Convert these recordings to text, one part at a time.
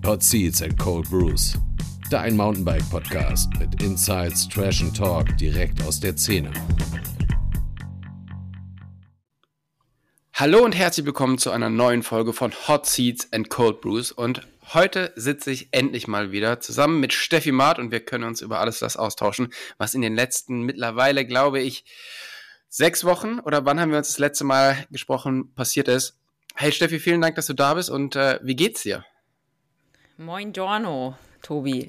Hot Seats and Cold Brews. Dein Mountainbike-Podcast mit Insights, Trash and Talk direkt aus der Szene. Hallo und herzlich willkommen zu einer neuen Folge von Hot Seats and Cold Brews. Und heute sitze ich endlich mal wieder zusammen mit Steffi Maat und wir können uns über alles das austauschen, was in den letzten mittlerweile, glaube ich, 6 Wochen oder wann haben wir uns das letzte Mal gesprochen, passiert ist. Hey Steffi, vielen Dank, dass du da bist und wie geht's dir? Moin Giorno, Tobi.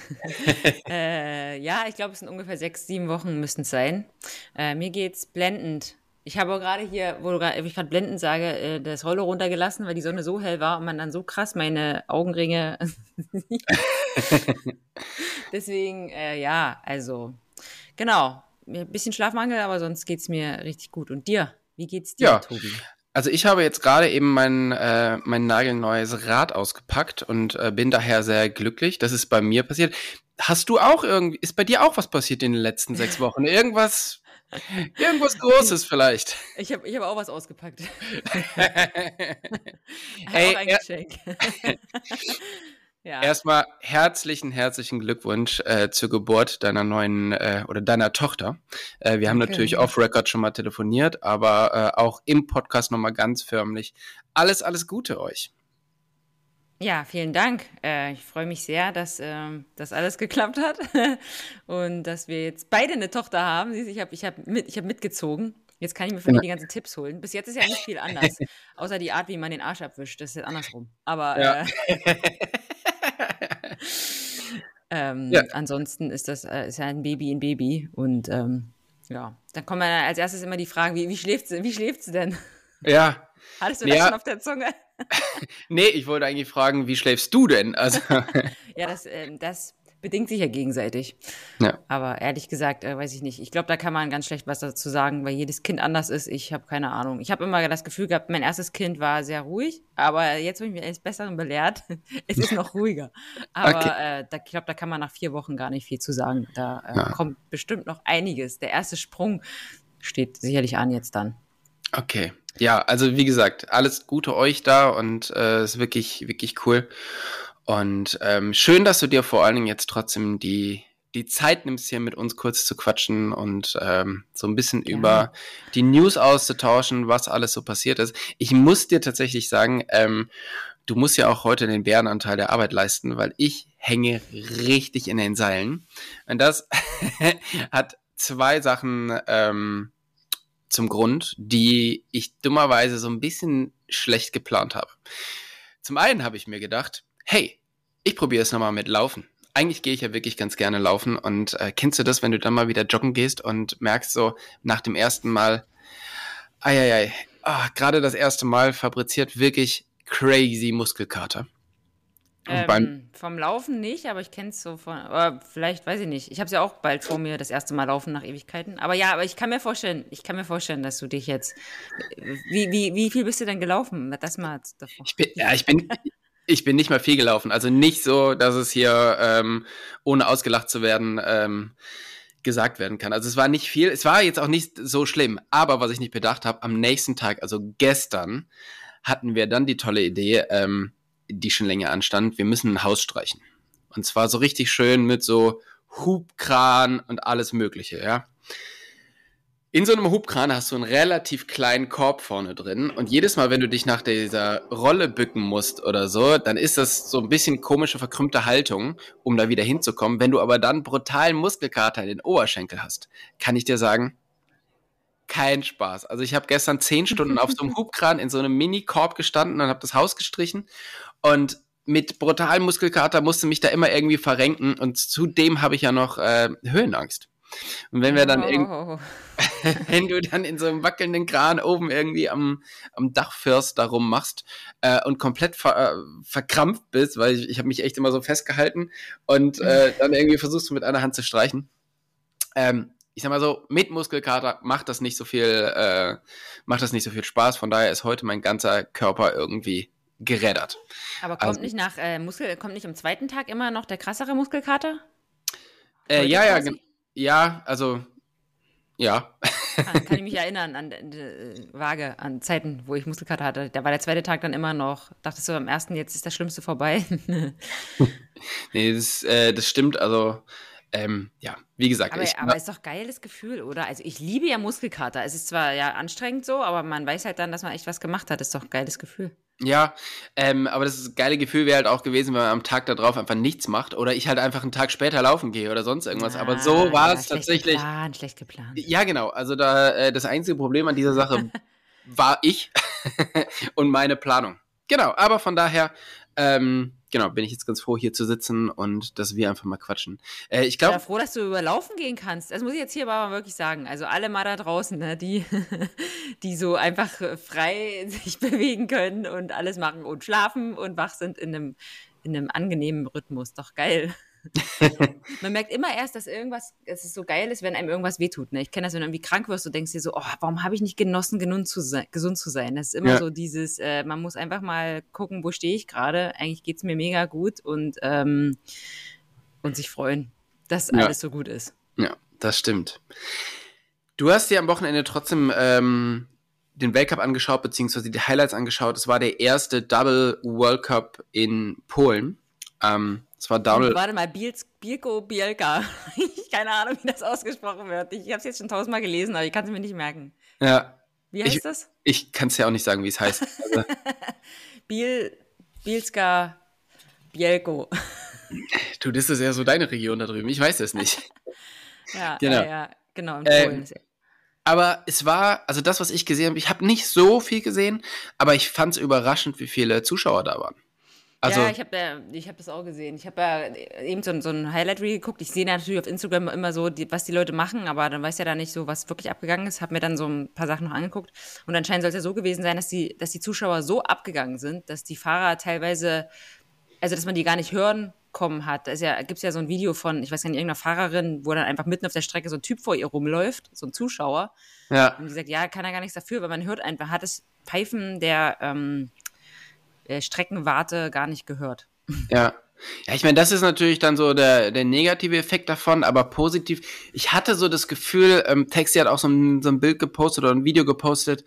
Ja, ich glaube, es sind ungefähr 6-7 Wochen müssen es sein. Mir geht's blendend. Ich habe gerade hier, wo ich gerade blendend sage, das Rollo runtergelassen, weil die Sonne so hell war und man dann so krass meine Augenringe Deswegen, genau. Ein bisschen Schlafmangel, aber sonst geht's mir richtig gut. Und dir? Wie geht's dir, Tobi? Also ich habe jetzt gerade eben mein nagelneues Rad ausgepackt und bin daher sehr glücklich. Das ist bei mir passiert. Hast du auch ist bei dir auch was passiert in den letzten 6 Wochen? Irgendwas Großes vielleicht? Ich hab auch was ausgepackt. Hey, auch ein Geschenk. Ja. Erstmal herzlichen Glückwunsch zur Geburt deiner neuen oder deiner Tochter. Wir haben natürlich off-Record schon mal telefoniert, aber auch im Podcast nochmal ganz förmlich. Alles Gute euch. Ja, vielen Dank. Ich freue mich sehr, dass das alles geklappt hat und dass wir jetzt beide eine Tochter haben. Ich hab mitgezogen. Jetzt kann ich mir von dir die ganzen Tipps holen. Bis jetzt ist ja nicht viel anders, außer die Art, wie man den Arsch abwischt. Das ist jetzt andersrum. Aber ja. Ansonsten ist das ist ja ein Baby und dann kommen als erstes immer die Fragen, wie schläft sie denn? Ja. Hattest du das schon auf der Zunge? Nee, ich wollte eigentlich fragen, wie schläfst du denn? Also ja, das bedingt sich ja gegenseitig. Ja. Aber ehrlich gesagt, weiß ich nicht. Ich glaube, da kann man ganz schlecht was dazu sagen, weil jedes Kind anders ist. Ich habe keine Ahnung. Ich habe immer das Gefühl gehabt, mein erstes Kind war sehr ruhig, aber jetzt habe ich mich eines Besseren belehrt. Es ist noch ruhiger. Aber ich glaube, da kann man nach 4 Wochen gar nicht viel zu sagen. Da kommt bestimmt noch einiges. Der erste Sprung steht sicherlich an jetzt dann. Okay. Ja, also wie gesagt, alles Gute euch da und ist wirklich, wirklich cool. Und schön, dass du dir vor allen Dingen jetzt trotzdem die Zeit nimmst, hier mit uns kurz zu quatschen und so ein bisschen über die News auszutauschen, was alles so passiert ist. Ich muss dir tatsächlich sagen, du musst ja auch heute den Bärenanteil der Arbeit leisten, weil ich hänge richtig in den Seilen. Und das hat 2 Sachen zum Grund, die ich dummerweise so ein bisschen schlecht geplant habe. Zum einen habe ich mir gedacht, hey, ich probiere es nochmal mit Laufen. Eigentlich gehe ich ja wirklich ganz gerne laufen und kennst du das, wenn du dann mal wieder joggen gehst und merkst so nach dem ersten Mal, gerade das erste Mal fabriziert wirklich crazy Muskelkater. Vom Laufen nicht, aber ich kenne es so oder vielleicht, weiß ich nicht. Ich habe es ja auch bald vor mir, das erste Mal laufen nach Ewigkeiten. Aber ich kann mir vorstellen, dass du dich jetzt, wie viel bist du denn gelaufen? Das mal davor. Ich bin nicht mal viel gelaufen. Also nicht so, dass es hier, ohne ausgelacht zu werden, gesagt werden kann. Also es war nicht viel. Es war jetzt auch nicht so schlimm. Aber was ich nicht bedacht habe, am nächsten Tag, also gestern, hatten wir dann die tolle Idee, die schon länger anstand, wir müssen ein Haus streichen. Und zwar so richtig schön mit so Hubkran und alles Mögliche, ja. In so einem Hubkran hast du einen relativ kleinen Korb vorne drin und jedes Mal, wenn du dich nach dieser Rolle bücken musst oder so, dann ist das so ein bisschen komische, verkrümmte Haltung, um da wieder hinzukommen. Wenn du aber dann brutalen Muskelkater in den Oberschenkel hast, kann ich dir sagen, kein Spaß. Also ich habe gestern 10 Stunden auf so einem Hubkran in so einem Mini-Korb gestanden und habe das Haus gestrichen und mit brutalem Muskelkater musste mich da immer irgendwie verrenken und zudem habe ich ja noch Höhenangst. Und wenn wir dann wenn du dann in so einem wackelnden Kran oben irgendwie am Dachfirst da rummachst und komplett verkrampft bist, weil ich habe mich echt immer so festgehalten und dann irgendwie versuchst du mit einer Hand zu streichen. Ich sag mal so, mit Muskelkater macht das nicht so viel Spaß. Von daher ist heute mein ganzer Körper irgendwie gerädert. Aber kommt nicht kommt nicht am zweiten Tag immer noch der krassere Muskelkater? Ja, also ja. Kann ich mich erinnern an vage an Zeiten, wo ich Muskelkater hatte. Da war der zweite Tag dann immer noch, dachtest du am ersten, jetzt ist das Schlimmste vorbei. Nee, das stimmt, also ja, wie gesagt. Aber ist doch geiles Gefühl, oder? Also ich liebe ja Muskelkater. Es ist zwar ja anstrengend so, aber man weiß halt dann, dass man echt was gemacht hat. Ist doch ein geiles Gefühl. Ja, aber das geile Gefühl wäre halt auch gewesen, wenn man am Tag darauf einfach nichts macht oder ich halt einfach einen Tag später laufen gehe oder sonst irgendwas. Aber so war es tatsächlich. Schlecht geplant. Ja, genau. Also das einzige Problem an dieser Sache war ich und meine Planung. Genau, aber von daher, genau, bin ich jetzt ganz froh, hier zu sitzen und dass wir einfach mal quatschen. Ich glaube, bin froh, dass du überlaufen gehen kannst. Das muss ich jetzt hier aber wirklich sagen. Also alle mal da draußen, ne, die so einfach frei sich bewegen können und alles machen und schlafen und wach sind in einem angenehmen Rhythmus. Doch geil. Man merkt immer erst, dass es so geil ist, wenn einem irgendwas wehtut. Ne? Ich kenne das, wenn du irgendwie krank wirst, du denkst dir so, oh, warum habe ich nicht genossen, gesund zu sein? Das ist immer so dieses, man muss einfach mal gucken, wo stehe ich gerade. Eigentlich geht's mir mega gut und sich freuen, dass alles so gut ist. Ja, das stimmt. Du hast dir am Wochenende trotzdem den Weltcup angeschaut, beziehungsweise die Highlights angeschaut. Es war der erste Double World Cup in Polen. Es war Downhill. Warte mal, Bielko-Bielka. Keine Ahnung, wie das ausgesprochen wird. Ich habe es jetzt schon 1000-mal gelesen, aber ich kann es mir nicht merken. Ja. Wie heißt das? Ich kann es ja auch nicht sagen, wie es heißt. Also, Bielska, Bielko. Du, das ist ja so deine Region da drüben. Ich weiß es nicht. Ja, genau, in Polen. Aber es war, also das, was ich gesehen habe, ich habe nicht so viel gesehen, aber ich fand es überraschend, wie viele Zuschauer da waren. Also, ja, ich hab das auch gesehen. Ich habe ja eben so ein Highlight-Reel geguckt. Ich sehe natürlich auf Instagram immer so, was die Leute machen, aber dann weiß ja da nicht so, was wirklich abgegangen ist. Habe mir dann so ein paar Sachen noch angeguckt. Und anscheinend soll es ja so gewesen sein, dass die Zuschauer so abgegangen sind, dass die Fahrer teilweise, also dass man die gar nicht hören kommen hat. Gibt's ja so ein Video von, ich weiß gar nicht, irgendeiner Fahrerin, wo dann einfach mitten auf der Strecke so ein Typ vor ihr rumläuft, so ein Zuschauer. ja. Und die sagt, ja, kann er gar nichts dafür, weil man hört einfach, hat das Pfeifen der Streckenwarte gar nicht gehört. Ja. Ja, ich meine, das ist natürlich dann so der negative Effekt davon, aber positiv. Ich hatte so das Gefühl, Taxi hat auch so ein Bild gepostet oder ein Video gepostet.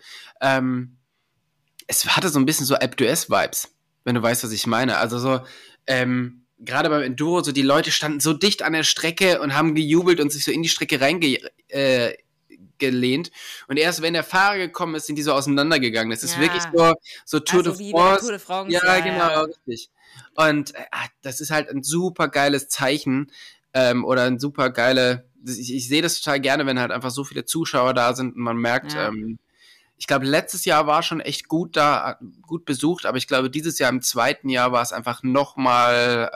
Es hatte so ein bisschen so Alpe d'Huez-Vibes, wenn du weißt, was ich meine. Also so, gerade beim Enduro, so die Leute standen so dicht an der Strecke und haben gejubelt und sich so in die Strecke gelehnt. Und erst wenn der Fahrer gekommen ist, sind die so auseinandergegangen. Das ist wirklich so Tour de France. Tour de France. Ja, genau, richtig. Und das ist halt ein super geiles Zeichen oder ein super ich sehe das total gerne, wenn halt einfach so viele Zuschauer da sind und man merkt, ich glaube, letztes Jahr war schon echt gut besucht, aber ich glaube, dieses Jahr im zweiten Jahr war es einfach nochmal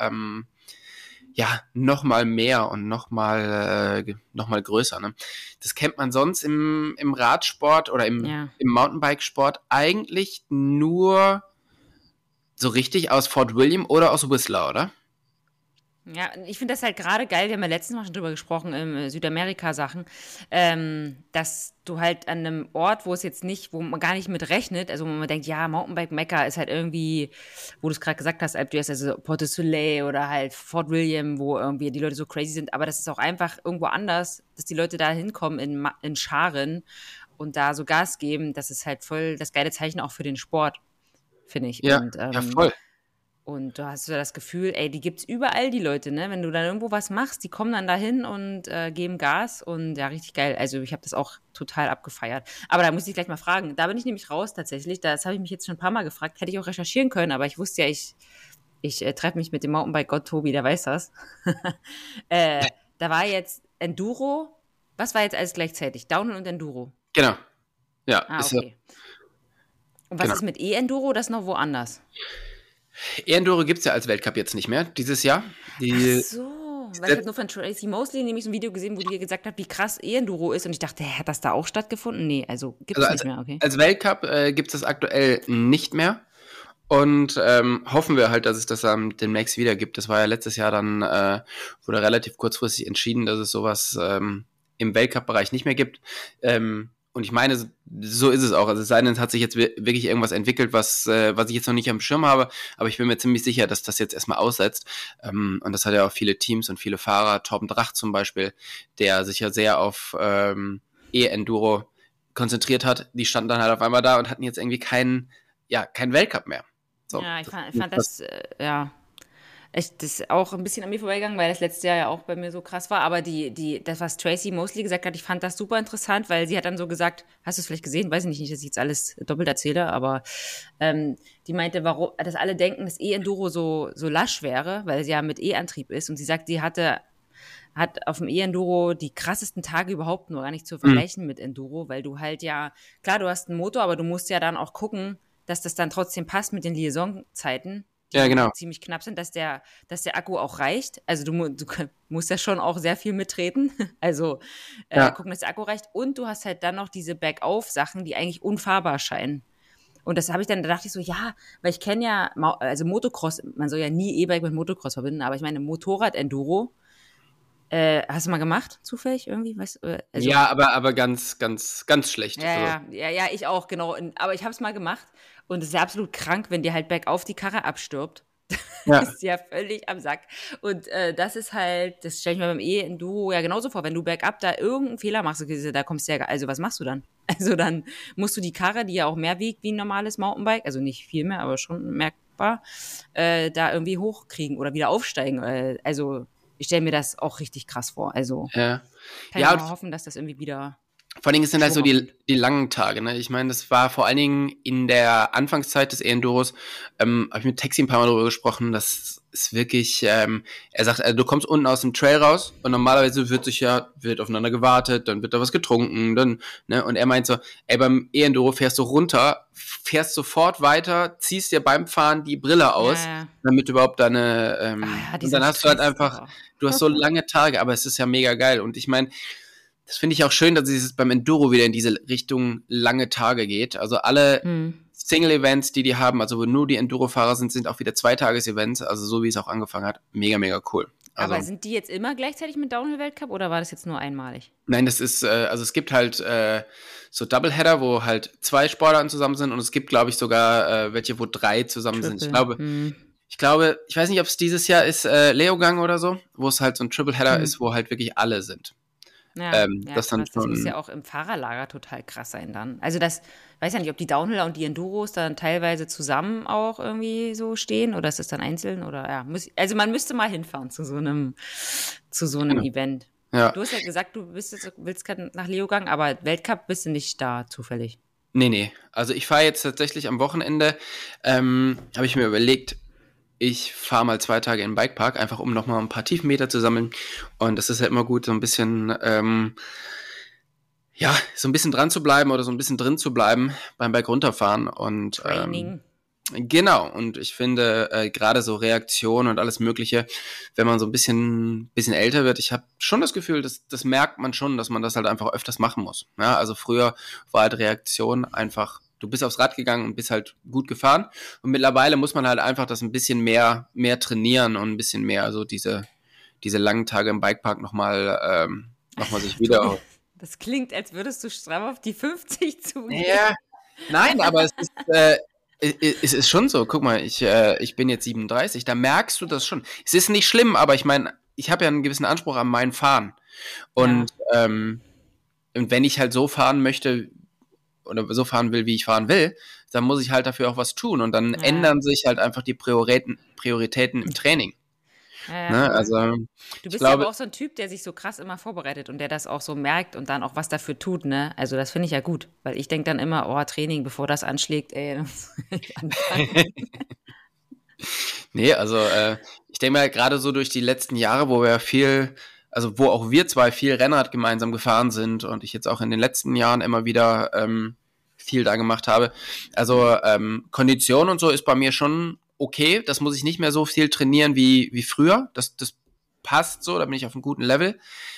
mehr und nochmal größer. Ne? Das kennt man sonst im Radsport oder im Mountainbike-Sport eigentlich nur so richtig aus Fort William oder aus Whistler, oder? Ja, ich finde das halt gerade geil, wir haben ja letztens mal schon drüber gesprochen, im Südamerika-Sachen, dass du halt an einem Ort, wo man gar nicht mit rechnet, also wo man denkt, ja, Mountainbike-Mekka ist halt irgendwie, wo du es gerade gesagt hast, Alpe d'Huez, also Porto Soleil oder halt Fort William, wo irgendwie die Leute so crazy sind, aber das ist auch einfach irgendwo anders, dass die Leute da hinkommen in Scharen und da so Gas geben, das ist halt voll das geile Zeichen auch für den Sport, finde ich. Ja, und, voll. Und du hast so das Gefühl, ey, die gibt's überall, die Leute, ne? Wenn du dann irgendwo was machst, die kommen dann dahin und geben Gas und ja, richtig geil. Also ich habe das auch total abgefeiert. Aber da muss ich gleich mal fragen. Da bin ich nämlich raus tatsächlich. Das habe ich mich jetzt schon ein paar Mal gefragt. Hätte ich auch recherchieren können, aber ich wusste ja, ich treffe mich mit dem Mountainbike-Gott Tobi, der weiß das. Da war jetzt Enduro. Was war jetzt alles gleichzeitig? Downhill und Enduro? Genau. Ja. Okay. Und was ist mit E-Enduro? Das ist noch woanders? E-Enduro gibt es ja als Weltcup jetzt nicht mehr, dieses Jahr. Ach so, weil ich habe nur von Tracy Mosley nämlich so ein Video gesehen, wo die gesagt hat, wie krass E-Enduro ist und ich dachte, hat das da auch stattgefunden? Nee, also gibt es nicht mehr, okay. Als Weltcup gibt es das aktuell nicht mehr und hoffen wir halt, dass es das demnächst wieder gibt. Das war ja letztes Jahr dann, wurde relativ kurzfristig entschieden, dass es sowas im Weltcup-Bereich nicht mehr gibt. Und ich meine, so ist es auch. Also es sei denn, es hat sich jetzt wirklich irgendwas entwickelt, was ich jetzt noch nicht am Schirm habe. Aber ich bin mir ziemlich sicher, dass das jetzt erstmal aussetzt. Und das hat ja auch viele Teams und viele Fahrer. Torben Drach zum Beispiel, der sich ja sehr auf E-Enduro konzentriert hat, die standen dann halt auf einmal da und hatten jetzt irgendwie keinen Weltcup mehr. So. Ja, ich fand das, echt, das ist auch ein bisschen an mir vorbeigegangen, weil das letzte Jahr ja auch bei mir so krass war. Aber das, was Tracy Mosley gesagt hat, ich fand das super interessant, weil sie hat dann so gesagt, hast du es vielleicht gesehen? Weiß ich nicht, dass ich jetzt alles doppelt erzähle, aber die meinte, warum, dass alle denken, dass E-Enduro so lasch wäre, weil sie ja mit E-Antrieb ist. Und sie sagt, sie hat auf dem E-Enduro die krassesten Tage überhaupt nur gar nicht zu vergleichen mit Enduro, weil du halt ja, klar, du hast einen Motor, aber du musst ja dann auch gucken, dass das dann trotzdem passt mit den Liaisonzeiten, die Ja, genau. ziemlich knapp sind, dass der Akku auch reicht. Also du musst ja schon auch sehr viel mittreten. Also gucken, dass der Akku reicht. Und du hast halt dann noch diese Bergauf-Sachen, die eigentlich unfahrbar scheinen. Und da dachte ich so, ja, weil ich kenne ja, also Motocross, man soll ja nie E-Bike mit Motocross verbinden, aber ich meine Motorrad-Enduro, hast du mal gemacht, zufällig irgendwie? Also, ja, aber ganz, ganz, ganz schlecht. Ja, ich auch, genau. Aber ich habe es mal gemacht und es ist ja absolut krank, wenn dir halt bergauf die Karre abstirbt. Das ist ja völlig am Sack. Und das ist halt, das stelle ich mir beim E-Enduro ja genauso vor, wenn du bergab da irgendeinen Fehler machst, da kommst du ja, also was machst du dann? Also dann musst du die Karre, die ja auch mehr wiegt wie ein normales Mountainbike, also nicht viel mehr, aber schon merkbar, da irgendwie hochkriegen oder wieder aufsteigen. Also ich stelle mir das auch richtig krass vor. Also kann ich mal hoffen, dass das irgendwie wieder. Vor allen Dingen sind halt so die langen Tage, ne? Ich meine, das war vor allen Dingen in der Anfangszeit des E-Enduros, habe ich mit Taxi ein paar Mal darüber gesprochen, das ist wirklich, er sagt, also du kommst unten aus dem Trail raus und normalerweise wird aufeinander gewartet, dann wird da was getrunken, dann, ne? Und er meint so, beim E-Enduro fährst du runter, fährst sofort weiter, ziehst dir beim Fahren die Brille aus, damit du überhaupt deine, und dann hast du halt einfach, du hast so lange Tage, aber es ist ja mega geil. Und ich meine, das finde ich auch schön, dass es beim Enduro wieder in diese Richtung lange Tage geht. Also alle Single-Events, die haben, also wo nur die Enduro-Fahrer sind auch wieder 2-Tages-Events, also so wie es auch angefangen hat. Mega, mega cool. Also, aber sind die jetzt immer gleichzeitig mit Downhill-Weltcup oder war das jetzt nur einmalig? Nein, das ist, also es gibt halt so Doubleheader, wo halt 2 Sportarten zusammen sind und es gibt, glaube ich, sogar welche, wo 3 zusammen sind. Ich glaube, ich weiß nicht, ob es dieses Jahr ist Leogang oder so, wo es halt so ein Tripleheader ist, wo halt wirklich alle sind. Ja, das dann das muss ja auch im Fahrerlager total krass sein dann. Also das, weiß ja nicht, ob die Downhiller und die Enduros dann teilweise zusammen auch irgendwie so stehen oder ist das dann einzeln oder also man müsste mal hinfahren zu so einem Event. Ja. Du hast ja gesagt, du willst nach Leogang, aber Weltcup bist du nicht da zufällig. Nee. Also ich fahre jetzt tatsächlich am Wochenende, habe ich mir überlegt, ich fahre mal 2 Tage in den Bikepark, einfach um nochmal ein paar Tiefenmeter zu sammeln. Und das ist ja immer gut, so ein bisschen, so ein bisschen dran zu bleiben oder so ein bisschen drin zu bleiben beim Bike runterfahren. Und Training. Genau. Und ich finde, gerade so Reaktion und alles Mögliche, wenn man so ein bisschen älter wird, ich habe schon das Gefühl, das merkt man schon, dass man das halt einfach öfters machen muss. Ja, also früher war halt Reaktion einfach, du bist aufs Rad gegangen und bist halt gut gefahren. Und mittlerweile muss man halt einfach das ein bisschen mehr trainieren und ein bisschen mehr so diese langen Tage im Bikepark nochmal sich wieder. Das klingt, als würdest du stramm auf die 50 zugehen. Ja, nein, aber es ist schon so. Guck mal, ich bin jetzt 37, da merkst du das schon. Es ist nicht schlimm, aber ich meine, ich habe ja einen gewissen Anspruch an mein Fahren. Und wenn ich halt so fahren möchte, oder so fahren will, wie ich fahren will, dann muss ich halt dafür auch was tun und dann ändern sich halt einfach die Prioritäten im Training. Ne? Also, du bist ja aber auch so ein Typ, der sich so krass immer vorbereitet und der das auch so merkt und dann auch was dafür tut, ne? Also das finde ich ja gut, weil ich denke dann immer, Training, bevor das anschlägt, muss ich anfangen. Nee, also ich denke mal, gerade so durch die letzten Jahre, wo wo auch wir zwei viel Rennrad gemeinsam gefahren sind und ich jetzt auch in den letzten Jahren immer wieder viel da gemacht habe. Also Kondition und so ist bei mir schon okay. Das muss ich nicht mehr so viel trainieren wie früher. Das passt so, da bin ich auf einem guten Level.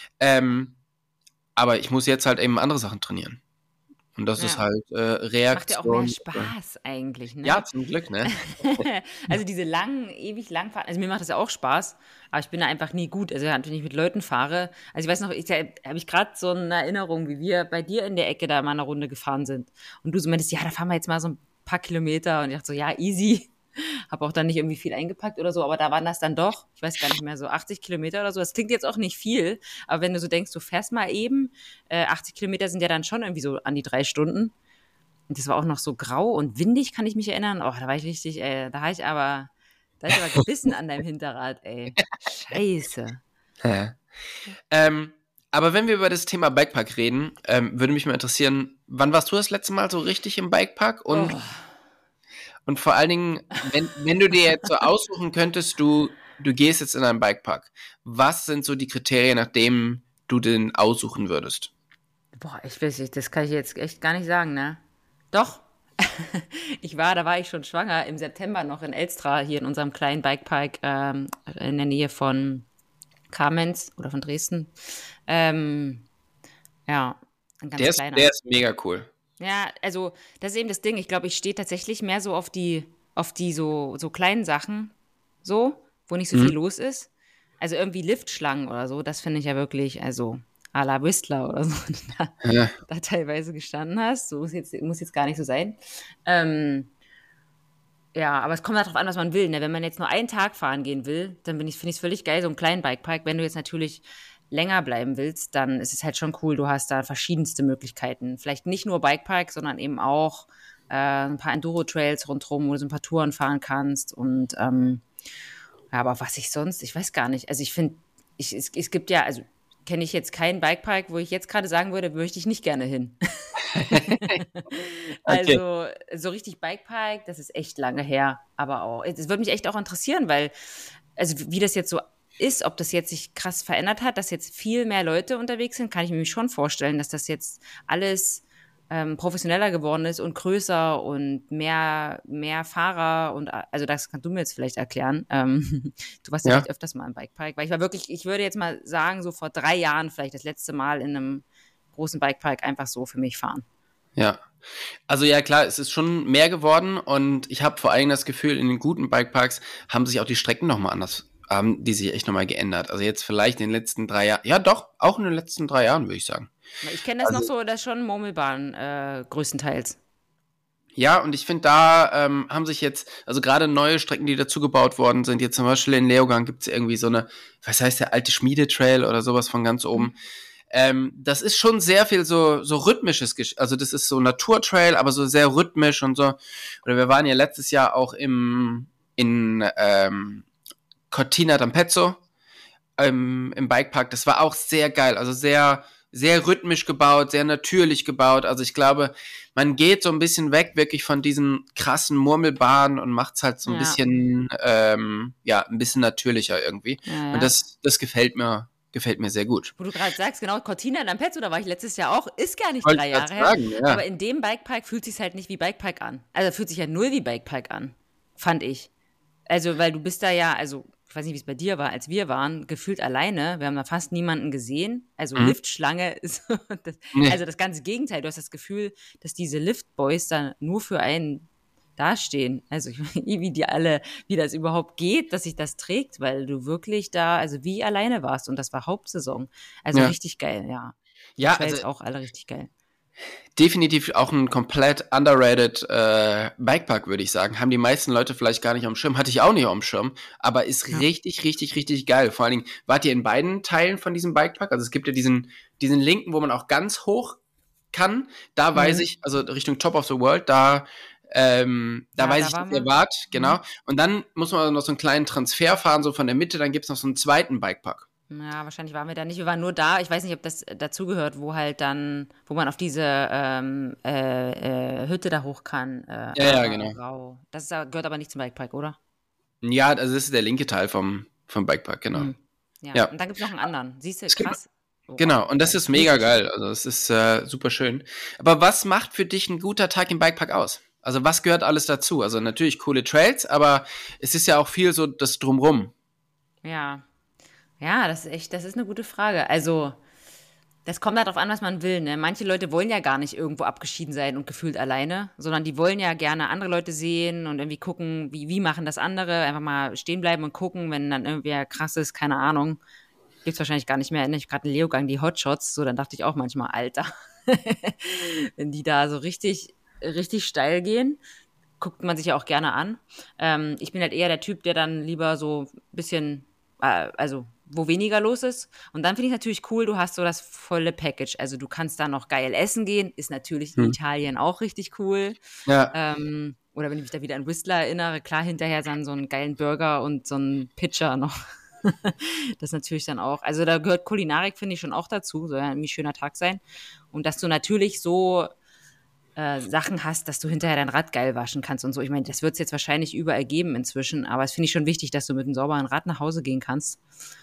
Aber ich muss jetzt halt eben andere Sachen trainieren. Und das ist halt Reaktion. Macht ja auch mehr Spaß eigentlich, ne? Ja, zum Glück, ne? Also diese ewig lang fahren, also mir macht das ja auch Spaß, aber ich bin da einfach nie gut. Also wenn ich mit Leuten fahre, also ich weiß noch, habe ich gerade so eine Erinnerung, wie wir bei dir in der Ecke da mal eine Runde gefahren sind. Und du so meintest, ja, da fahren wir jetzt mal so ein paar Kilometer. Und ich dachte so, ja, easy. Habe auch dann nicht irgendwie viel eingepackt oder so, aber da waren das dann doch, ich weiß gar nicht mehr, so 80 Kilometer oder so. Das klingt jetzt auch nicht viel, aber wenn du so denkst, du fährst mal eben, 80 Kilometer sind ja dann schon irgendwie so an die 3 Stunden. Und das war auch noch so grau und windig, kann ich mich erinnern. Oh, da war ich richtig, da habe ich aber gebissen an deinem Hinterrad, ey. Scheiße. Ja. Aber wenn wir über das Thema Bikepark reden, würde mich mal interessieren, wann warst du das letzte Mal so richtig im Bikepark? Und vor allen Dingen, wenn du dir jetzt so aussuchen könntest, du gehst jetzt in einen Bikepark, was sind so die Kriterien, nach denen du den aussuchen würdest? Boah, ich weiß nicht, das kann ich jetzt echt gar nicht sagen, ne? Doch. Da war ich schon schwanger, im September noch in Elstra, hier in unserem kleinen Bikepark in der Nähe von Kamenz oder von Dresden. Ja, ein ganz kleiner. Der ist mega cool. Ja, also das ist eben das Ding. Ich glaube, ich stehe tatsächlich mehr so auf die so kleinen Sachen, so, wo nicht so viel los ist. Also irgendwie Liftschlangen oder so, das finde ich ja wirklich, also à la Whistler oder so, da teilweise gestanden hast. So muss jetzt gar nicht so sein. Ja, aber es kommt darauf an, was man will. Ne? Wenn man jetzt nur einen Tag fahren gehen will, dann finde ich es völlig geil, so einen kleinen Bikepark. Wenn du jetzt natürlich länger bleiben willst, dann ist es halt schon cool. Du hast da verschiedenste Möglichkeiten. Vielleicht nicht nur Bikepark, sondern eben auch ein paar Enduro-Trails rundherum, wo du so ein paar Touren fahren kannst. Und ja, aber was ich sonst, ich weiß gar nicht. Also ich finde, es gibt ja, also kenne ich jetzt keinen Bikepark, wo ich jetzt gerade sagen würde, möchte ich nicht gerne hin. Also so richtig Bikepark, das ist echt lange her. Aber auch, es würde mich echt auch interessieren, weil, also wie das jetzt so ist, ob das jetzt sich krass verändert hat, dass jetzt viel mehr Leute unterwegs sind, kann ich mir schon vorstellen, dass das jetzt alles professioneller geworden ist und größer und mehr Fahrer und also das kannst du mir jetzt vielleicht erklären. Du warst ja vielleicht öfters mal im Bikepark, weil ich würde jetzt mal sagen, so vor 3 Jahren vielleicht das letzte Mal in einem großen Bikepark einfach so für mich fahren. Ja, also ja klar, es ist schon mehr geworden und ich habe vor allem das Gefühl, in den guten Bikeparks haben sich auch die Strecken nochmal anders, haben die sich echt nochmal geändert. Also jetzt vielleicht in den letzten 3 Jahren, ja doch, auch in den letzten 3 Jahren würde ich sagen. Ich kenne das noch so, das schon Murmelbahn größtenteils. Ja, und ich finde, da haben sich jetzt, also gerade neue Strecken, die dazugebaut worden sind, jetzt zum Beispiel in Leogang gibt es irgendwie so eine, was heißt der, alte Schmiedetrail oder sowas von ganz oben. Das ist schon sehr viel so rhythmisches, also das ist so Naturtrail, aber so sehr rhythmisch und so. Oder wir waren ja letztes Jahr auch in Cortina d'Ampezzo im Bikepark. Das war auch sehr geil, also sehr rhythmisch gebaut, sehr natürlich gebaut. Also ich glaube, man geht so ein bisschen weg wirklich von diesen krassen Murmelbahnen und macht es halt so ein bisschen, ein bisschen natürlicher irgendwie. Ja. Und das gefällt mir sehr gut. Wo du gerade sagst, genau, Cortina d'Ampezzo, da war ich letztes Jahr auch, ist gar nicht 3 Jahre her. Ja. Aber in dem Bikepark fühlt es sich halt nicht wie Bikepark an. Also fühlt sich ja null wie Bikepark an, fand ich. Also, weil du bist da ja, also ich weiß nicht, wie es bei dir war, als wir waren, gefühlt alleine. Wir haben da fast niemanden gesehen. Also Liftschlange ist also das ganze Gegenteil. Du hast das Gefühl, dass diese Liftboys da nur für einen dastehen. Also wie das überhaupt geht, dass sich das trägt, weil du wirklich da, also wie alleine warst. Und das war Hauptsaison. Also richtig geil, ja. Ja, also auch alle richtig geil. Definitiv auch ein komplett underrated Bikepark, würde ich sagen. Haben die meisten Leute vielleicht gar nicht am Schirm. Hatte ich auch nicht am Schirm. Aber ist richtig, richtig, richtig geil. Vor allen Dingen, wart ihr in beiden Teilen von diesem Bikepark? Also es gibt ja diesen linken, wo man auch ganz hoch kann. Da weiß ich, also Richtung Top of the World, da weiß ich, dass ihr wart. Genau. Und dann muss man noch so einen kleinen Transfer fahren, so von der Mitte. Dann gibt es noch so einen zweiten Bikepark. Ja, wahrscheinlich waren wir da nicht. Wir waren nur da. Ich weiß nicht, ob das dazugehört, wo man auf diese Hütte da hoch kann. Ja, genau. Wow. Das gehört aber nicht zum Bikepark, oder? Ja, also das ist der linke Teil vom Bikepark, genau. Ja. Und dann gibt es noch einen anderen. Siehst du, krass. Genau, und das ist mega geil. Also es ist super schön. Aber was macht für dich ein guter Tag im Bikepark aus? Also was gehört alles dazu? Also natürlich coole Trails, aber es ist ja auch viel so das Drumrum. Ja, das ist eine gute Frage. Also, das kommt halt darauf an, was man will, ne? Manche Leute wollen ja gar nicht irgendwo abgeschieden sein und gefühlt alleine, sondern die wollen ja gerne andere Leute sehen und irgendwie gucken, wie machen das andere, einfach mal stehen bleiben und gucken, wenn dann irgendwer krass ist, keine Ahnung, gibt's wahrscheinlich gar nicht mehr, erinnere ich gerade in Leogang, die Hotshots, so, dann dachte ich auch manchmal, Alter, wenn die da so richtig, richtig steil gehen, guckt man sich ja auch gerne an. Ich bin halt eher der Typ, der dann lieber so ein bisschen, also wo weniger los ist. Und dann finde ich natürlich cool, du hast so das volle Package. Also du kannst da noch geil essen gehen, ist natürlich in Italien auch richtig cool. Ja. Oder wenn ich mich da wieder an Whistler erinnere, klar, hinterher dann so einen geilen Burger und so einen Pitcher noch. Das natürlich dann auch, also da gehört Kulinarik, finde ich, schon auch dazu, soll ja ein schöner Tag sein. Und dass du natürlich so Sachen hast, dass du hinterher dein Rad geil waschen kannst und so. Ich meine, das wird es jetzt wahrscheinlich überall geben inzwischen, aber es finde ich schon wichtig, dass du mit einem sauberen Rad nach Hause gehen kannst.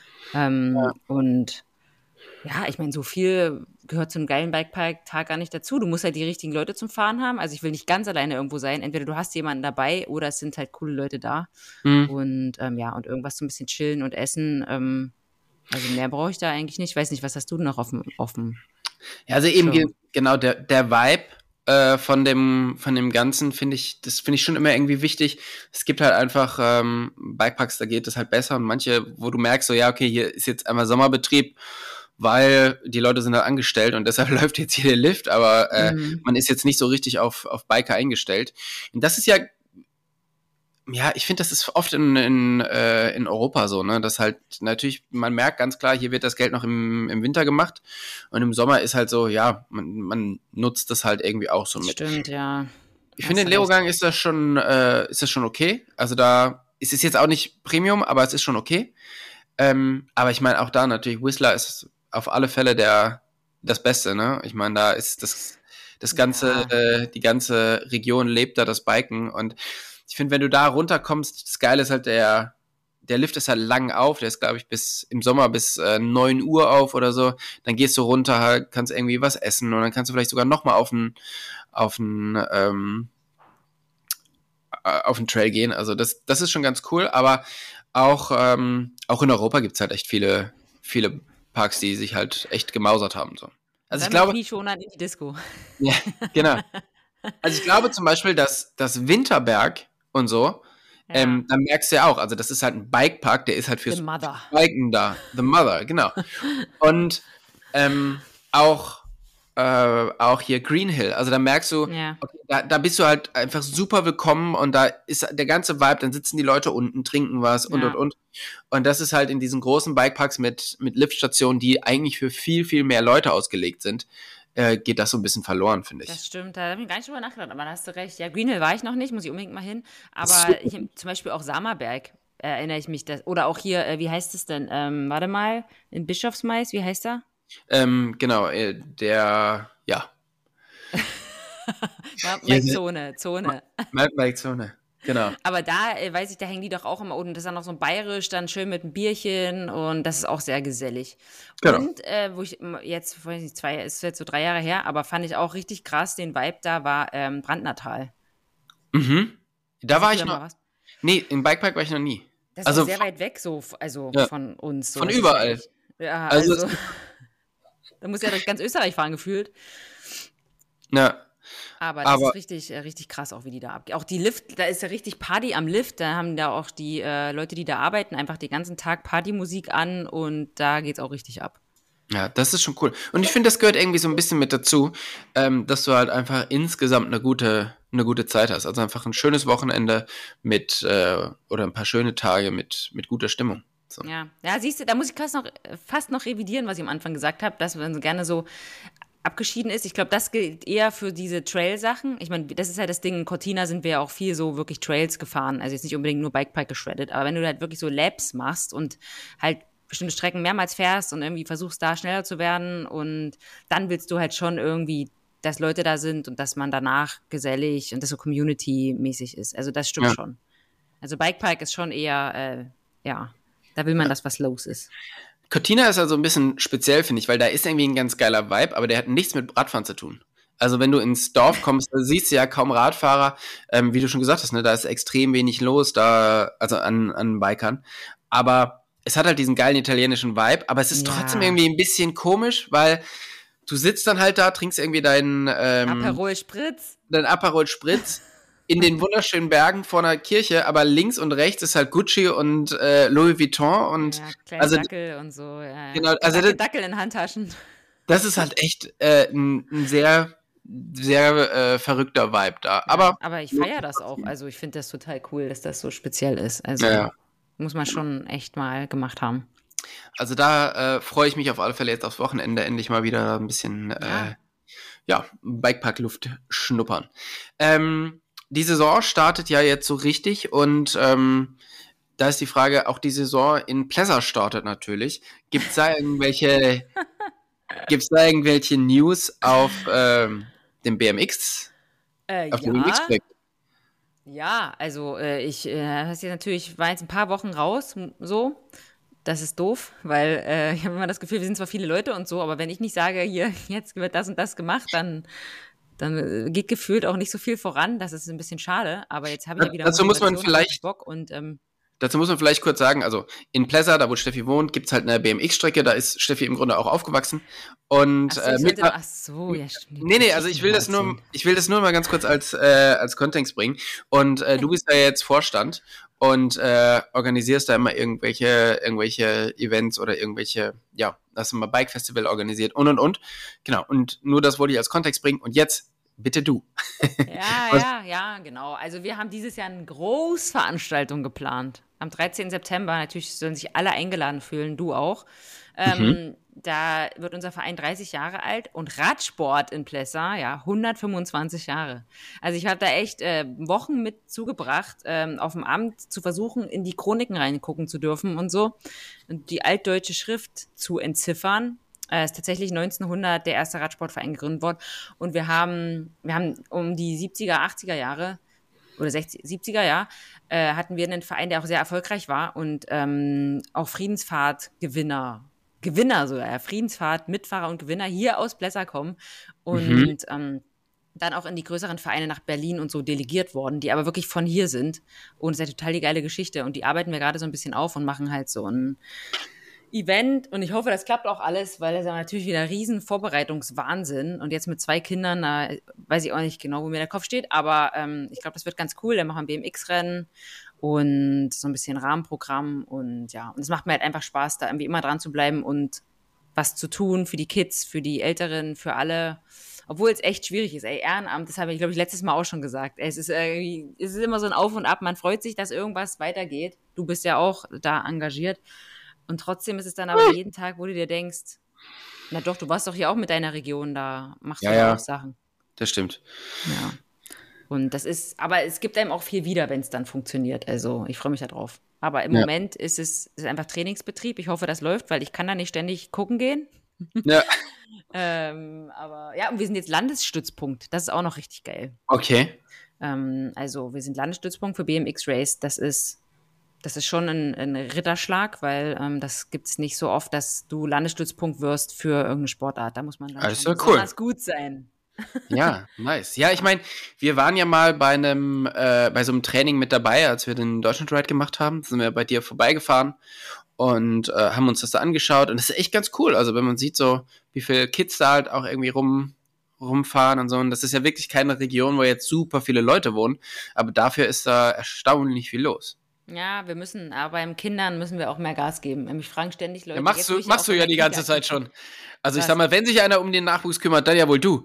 Und ja, ich meine, so viel gehört zum geilen Bikepark-Tag gar nicht dazu. Du musst halt die richtigen Leute zum Fahren haben. Also ich will nicht ganz alleine irgendwo sein. Entweder du hast jemanden dabei oder es sind halt coole Leute da. Und und irgendwas so ein bisschen chillen und essen. Also mehr brauche ich da eigentlich nicht. Ich weiß nicht, was hast du noch auf dem Ja, also eben genau der Vibe von dem Ganzen finde ich schon immer irgendwie wichtig. Es gibt halt einfach Bikeparks, da geht es halt besser und manche, wo du merkst, so ja, okay, hier ist jetzt einmal Sommerbetrieb, weil die Leute sind halt angestellt und deshalb läuft jetzt hier der Lift, aber man ist jetzt nicht so richtig auf Biker eingestellt. Und das ist ja, ich finde, das ist oft in Europa so, ne, dass halt natürlich, man merkt ganz klar, hier wird das Geld noch im Winter gemacht und im Sommer ist halt so, ja, man nutzt das halt irgendwie auch so mit. Stimmt, ja. Ich finde, in Leogang ist das schon okay. Also da ist es jetzt auch nicht Premium, aber es ist schon okay. Aber ich meine, auch da natürlich, Whistler ist auf alle Fälle das Beste, ne? Ich meine, da ist das ganze, die ganze Region lebt da das Biken und ich finde, wenn du da runterkommst, das Geile ist halt, der Lift ist halt lang auf, der ist, glaube ich, im Sommer bis 9 Uhr auf oder so, dann gehst du runter, halt, kannst irgendwie was essen und dann kannst du vielleicht sogar nochmal auf den Trail gehen, also das ist schon ganz cool, aber auch in Europa gibt's halt echt viele Parks, die sich halt echt gemausert haben, so. Also ich glaube, nie schon in die Disco. Ja, genau. Also ich glaube zum Beispiel, dass das Winterberg und so, dann merkst du ja auch, also das ist halt ein Bikepark, der ist halt fürs Biken da. The Mother, genau. Und auch hier Green Hill, also da merkst du, okay, da bist du halt einfach super willkommen und da ist der ganze Vibe, dann sitzen die Leute unten, trinken was und. Und das ist halt in diesen großen Bikeparks mit Liftstationen, die eigentlich für viel, viel mehr Leute ausgelegt sind, geht das so ein bisschen verloren, finde ich. Das stimmt, da habe ich gar nicht drüber nachgedacht, aber da hast du recht. Ja, Green Hill war ich noch nicht, muss ich unbedingt mal hin. Aber zum Beispiel auch Samerberg erinnere ich mich. Oder auch hier, wie heißt es denn? Warte mal, in Bischofsmais, wie heißt er? Genau, ja. Zone. Mountainbike-Zone, genau. Aber da, weiß ich, da hängen die doch auch immer unten. Das ist dann noch so ein bayerisch, dann schön mit einem Bierchen und das ist auch sehr gesellig. Genau. Und wo ich jetzt, weiß nicht, ist jetzt so 3 Jahre her, aber fand ich auch richtig krass, den Vibe da war Brandnertal. Mhm. Da war ich noch. Nee, im Bikepark war ich noch nie. Das ist sehr weit weg, von uns. So. Von überall. Ja, also da muss ja durch ganz Österreich fahren, gefühlt. Ja. Aber das ist richtig, richtig krass, auch wie die da abgehen. Auch die Lift, da ist ja richtig Party am Lift. Da haben da auch die Leute, die da arbeiten, einfach den ganzen Tag Partymusik an und da geht's auch richtig ab. Ja, das ist schon cool. Und ich finde, das gehört irgendwie so ein bisschen mit dazu, dass du halt einfach insgesamt eine gute Zeit hast. Also einfach ein schönes Wochenende oder ein paar schöne Tage mit guter Stimmung. So. Ja, siehst du, da muss ich fast noch revidieren, was ich am Anfang gesagt habe, dass man so gerne so abgeschieden ist. Ich glaube, das gilt eher für diese Trail-Sachen. Ich meine, das ist halt das Ding, in Cortina sind wir ja auch viel so wirklich Trails gefahren. Also jetzt nicht unbedingt nur Bikepark geschreddet, aber wenn du halt wirklich so Labs machst und halt bestimmte Strecken mehrmals fährst und irgendwie versuchst, da schneller zu werden und dann willst du halt schon irgendwie, dass Leute da sind und dass man danach gesellig und das so Community-mäßig ist. Also das stimmt schon. Also Bikepark ist schon eher, da will man, dass was los ist. Cortina ist also ein bisschen speziell, finde ich, weil da ist irgendwie ein ganz geiler Vibe, aber der hat nichts mit Radfahren zu tun. Also wenn du ins Dorf kommst, da siehst du ja kaum Radfahrer, wie du schon gesagt hast, ne, da ist extrem wenig los, also an Bikern. Aber es hat halt diesen geilen italienischen Vibe, aber es ist trotzdem irgendwie ein bisschen komisch, weil du sitzt dann halt da, trinkst irgendwie deinen Aperol Spritz in den wunderschönen Bergen vor einer Kirche, aber links und rechts ist halt Gucci und Louis Vuitton und kleine Dackel und so. Ja. Genau, also Dackel in Handtaschen. Das ist halt echt ein sehr sehr verrückter Vibe da. Aber ich feiere das auch. Also ich finde das total cool, dass das so speziell ist. Also muss man schon echt mal gemacht haben. Also da freue ich mich auf alle Fälle jetzt aufs Wochenende endlich mal wieder ein bisschen Bikepark-Luft schnuppern. Die Saison startet ja jetzt so richtig und da ist die Frage, auch die Saison in Pleasure startet natürlich. Gibt es da irgendwelche News auf dem BMX? Auf dem BMX-Projekt? Ja, also ich das jetzt war jetzt ein paar Wochen raus, so. Das ist doof, weil ich habe immer das Gefühl, wir sind zwar viele Leute und so, aber wenn ich nicht sage, hier, jetzt wird das und das gemacht, dann geht gefühlt auch nicht so viel voran. Das ist ein bisschen schade, aber jetzt habe ich ja wieder dazu muss man vielleicht Bock und dazu muss man vielleicht kurz sagen, also in Pleasure, da wo Steffi wohnt, gibt's halt eine BMX-Strecke, da ist Steffi im Grunde auch aufgewachsen. Und ja, stimmt. Nee, also ich will das nur mal ganz kurz als Kontext bringen. Und du bist da jetzt Vorstand und organisierst da immer irgendwelche Events oder hast du mal Bike-Festival organisiert und. Genau, und nur das wollte ich als Kontext bringen. Und jetzt bitte du. Ja, genau. Also wir haben dieses Jahr eine Großveranstaltung geplant. Am 13. September, natürlich sollen sich alle eingeladen fühlen, du auch. Da wird unser Verein 30 Jahre alt und Radsport in Plessa, 125 Jahre. Also ich habe da echt Wochen mit zugebracht, auf dem Amt zu versuchen, in die Chroniken reingucken zu dürfen und so. Und die altdeutsche Schrift zu entziffern. Ist tatsächlich 1900 der erste Radsportverein gegründet worden. Und wir haben um die 70er, 80er Jahre oder 70er, hatten wir einen Verein, der auch sehr erfolgreich war und auch Friedensfahrt-Gewinner sogar, Friedensfahrt, Mitfahrer und Gewinner hier aus Plessa kommen und dann auch in die größeren Vereine nach Berlin und so delegiert worden, die aber wirklich von hier sind. Und es ist ja total die geile Geschichte. Und die arbeiten wir gerade so ein bisschen auf und machen halt so ein Event und ich hoffe, das klappt auch alles, weil das ist ja natürlich wieder riesen Vorbereitungswahnsinn und jetzt mit 2 Kindern, da weiß ich auch nicht genau, wo mir der Kopf steht, aber ich glaube, das wird ganz cool, da machen wir BMX-Rennen und so ein bisschen Rahmenprogramm und es macht mir halt einfach Spaß, da irgendwie immer dran zu bleiben und was zu tun für die Kids, für die Älteren, für alle, obwohl es echt schwierig ist, Ehrenamt, das habe ich, glaube ich, letztes Mal auch schon gesagt, es ist immer so ein Auf und Ab, man freut sich, dass irgendwas weitergeht, du bist ja auch da engagiert. Und trotzdem ist es dann aber jeden Tag, wo du dir denkst, na doch, du warst doch hier auch mit deiner Region, da machst du ja auch Sachen. Das stimmt. Ja. Und aber es gibt einem auch viel wieder, wenn es dann funktioniert. Also ich freue mich da drauf. Aber im Moment ist es einfach Trainingsbetrieb. Ich hoffe, das läuft, weil ich kann da nicht ständig gucken gehen. Ja. Aber und wir sind jetzt Landesstützpunkt. Das ist auch noch richtig geil. Okay. Also wir sind Landesstützpunkt für BMX Race. Das ist schon ein Ritterschlag, weil das gibt es nicht so oft, dass du Landesstützpunkt wirst für irgendeine Sportart. Da muss man dann schon besonders gut sein. Ja, nice. Ja, ich meine, wir waren ja mal bei so einem Training mit dabei, als wir den Deutschland Ride gemacht haben. Da sind wir bei dir vorbeigefahren und haben uns das da angeschaut. Und das ist echt ganz cool. Also wenn man sieht so, wie viele Kids da halt auch irgendwie rumfahren und so. Und das ist ja wirklich keine Region, wo jetzt super viele Leute wohnen. Aber dafür ist da erstaunlich viel los. Ja, aber beim Kindern müssen wir auch mehr Gas geben. Mich fragen ständig Leute. Ja, machst du ja die ganze Zeit schon. Also ich sag mal, wenn sich einer um den Nachwuchs kümmert, dann ja wohl du.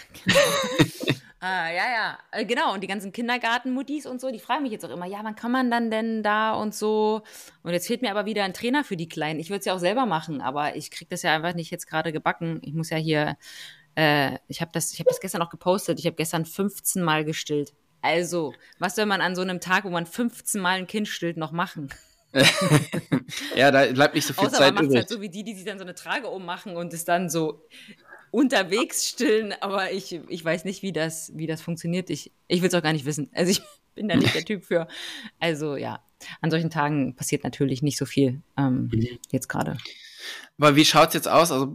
Ja, genau. Genau, und die ganzen Kindergartenmuttis und so, die fragen mich jetzt auch immer, wann kann man dann denn da und so. Und jetzt fehlt mir aber wieder ein Trainer für die Kleinen. Ich würde es ja auch selber machen, aber ich krieg das ja einfach nicht jetzt gerade gebacken. Ich muss ja hier, ich habe das gestern auch gepostet, ich habe gestern 15 Mal gestillt. Also, was soll man an so einem Tag, wo man 15 Mal ein Kind stillt, noch machen? Ja, da bleibt nicht so viel Zeit übrig. Man macht es halt so wie die sich dann so eine Trage ummachen und es dann so unterwegs stillen, aber ich weiß nicht, wie das funktioniert. Ich will es auch gar nicht wissen. Also ich bin da nicht der Typ für. Also an solchen Tagen passiert natürlich nicht so viel jetzt gerade. Aber wie schaut es jetzt aus? Also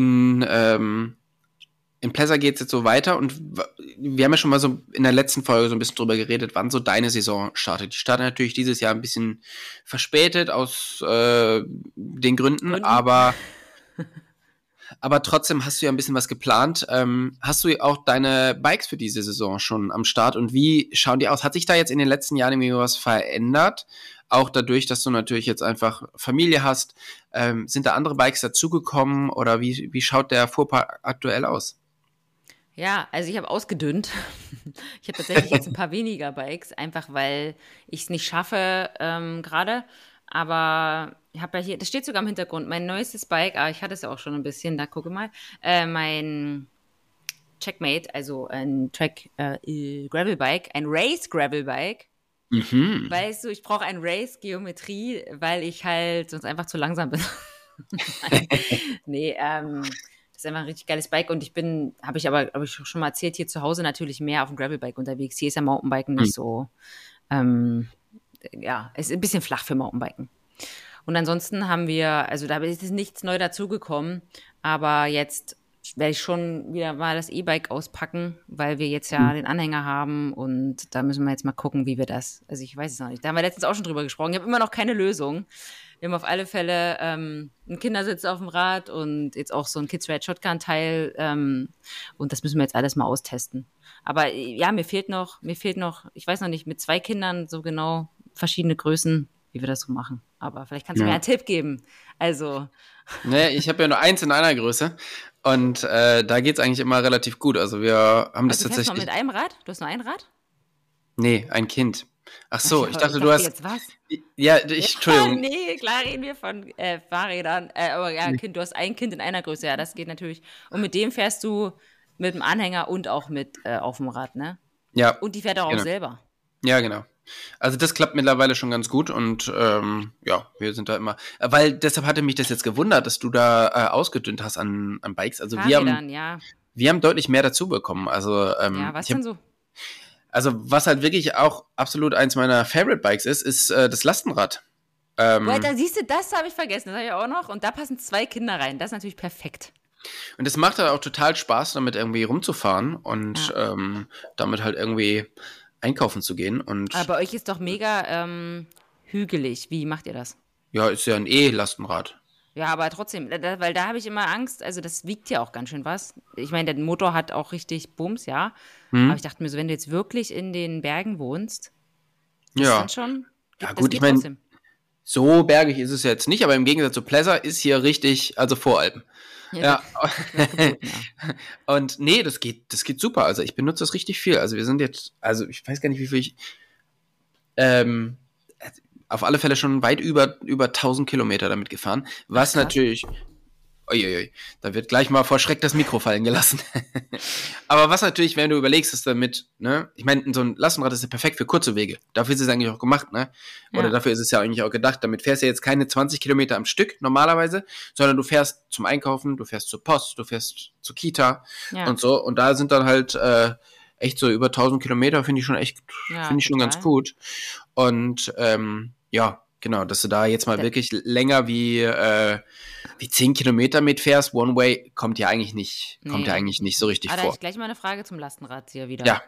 in Plessa geht es jetzt so weiter und wir haben ja schon mal so in der letzten Folge so ein bisschen drüber geredet, wann so deine Saison startet. Die startet natürlich dieses Jahr ein bisschen verspätet aus den Gründen, aber trotzdem hast du ja ein bisschen was geplant. Hast du auch deine Bikes für diese Saison schon am Start und wie schauen die aus? Hat sich da jetzt in den letzten Jahren irgendwie was verändert? Auch dadurch, dass du natürlich jetzt einfach Familie hast. Sind da andere Bikes dazugekommen oder wie schaut der Fuhrpark aktuell aus? Ja, also ich habe ausgedünnt. Ich habe tatsächlich jetzt ein paar weniger Bikes, einfach weil ich es nicht schaffe gerade. Aber ich habe ja hier, das steht sogar im Hintergrund, mein neuestes Bike, ich hatte es ja auch schon ein bisschen, da gucke mal, mein Checkmate, also ein Gravelbike, ein Race Gravelbike. Mhm. Weißt du, ich brauche ein Race Geometrie, weil ich halt sonst einfach zu langsam bin. Nee, das ist einfach ein richtig geiles Bike und habe ich aber, glaube ich, schon mal erzählt, hier zu Hause natürlich mehr auf dem Gravelbike unterwegs. Hier ist ja Mountainbiken nicht so, ja, es ist ein bisschen flach für Mountainbiken. Und ansonsten haben wir, also da ist nichts neu dazugekommen, aber jetzt werde ich schon wieder mal das E-Bike auspacken, weil wir jetzt ja den Anhänger haben und da müssen wir jetzt mal gucken, wie wir das, also ich weiß es noch nicht. Da haben wir letztens auch schon drüber gesprochen. Ich habe immer noch keine Lösung. Wir haben auf alle Fälle einen Kindersitz auf dem Rad und jetzt auch so ein Kids Ride Shotgun Teil und das müssen wir jetzt alles mal austesten. Aber ja, mir fehlt noch, ich weiß noch nicht, mit 2 Kindern so genau verschiedene Größen, wie wir das so machen. Aber vielleicht kannst du mir einen Tipp geben. Also. Nee, ich habe ja nur eins in einer Größe und da geht's eigentlich immer relativ gut. Also wir haben das du fährst tatsächlich. noch mit einem Rad? Du hast nur ein Rad? Nee, ein Kind. Ach so, ich dachte, ich du hast. Jetzt was? Ja, Entschuldigung. Nee, klar reden wir von Fahrrädern. Aber ja, Kind, du hast ein Kind in einer Größe, ja, das geht natürlich. Und mit dem fährst du mit dem Anhänger und auch mit auf dem Rad, ne? Ja. Und die fährt auch genau. selber. Ja, genau. Also das klappt mittlerweile schon ganz gut und ja, wir sind da immer. Weil deshalb hatte mich das jetzt gewundert, dass du da ausgedünnt hast an Bikes. Also Fahrrädern, wir haben deutlich mehr dazu bekommen. Also ja, was denn so? Also was halt wirklich auch absolut eins meiner Favorite Bikes ist das Lastenrad. Boah, da siehst du, das habe ich vergessen, das habe ich auch noch. Und da passen 2 Kinder rein, das ist natürlich perfekt. Und es macht halt auch total Spaß, damit irgendwie rumzufahren und damit halt irgendwie einkaufen zu gehen. Und aber bei euch ist doch mega hügelig. Wie macht ihr das? ja, ist ja ein E-Lastenrad. Ja, aber trotzdem, weil da habe ich immer Angst, also das wiegt ja auch ganz schön was. Ich meine, der Motor hat auch richtig Bums, ja. Aber ich dachte mir so, wenn du jetzt wirklich in den Bergen wohnst, ist Ja. dann schon. Ja gut, ich meine, so bergig ist es jetzt nicht, aber im Gegensatz zu Pleasure ist hier richtig, also Voralpen. Ja. Und nee, das geht super. Also ich benutze das richtig viel. Also wir sind jetzt, also ich weiß gar nicht, wie viel ich, auf alle Fälle schon weit über 1000 Kilometer damit gefahren. Was natürlich, uiuiui, da wird gleich mal vor Schreck das Mikro fallen gelassen. Aber was natürlich, wenn du überlegst, ist damit, ne, ich meine, so ein Lastenrad ist ja perfekt für kurze Wege. Dafür ist es eigentlich auch gemacht, ne? Oder dafür ist es ja eigentlich auch gedacht. Damit fährst du jetzt keine 20 Kilometer am Stück normalerweise, sondern du fährst zum Einkaufen, du fährst zur Post, du fährst zur Kita und so. Und da sind dann halt echt so über 1000 Kilometer, finde ich schon ganz gut. Und ja, genau, dass du da jetzt mal wirklich länger wie 10 Kilometer mitfährst, One Way, kommt ja eigentlich nicht so richtig vor. Da vor. habe ich gleich mal eine Frage zum Lastenrad hier wieder. Ja.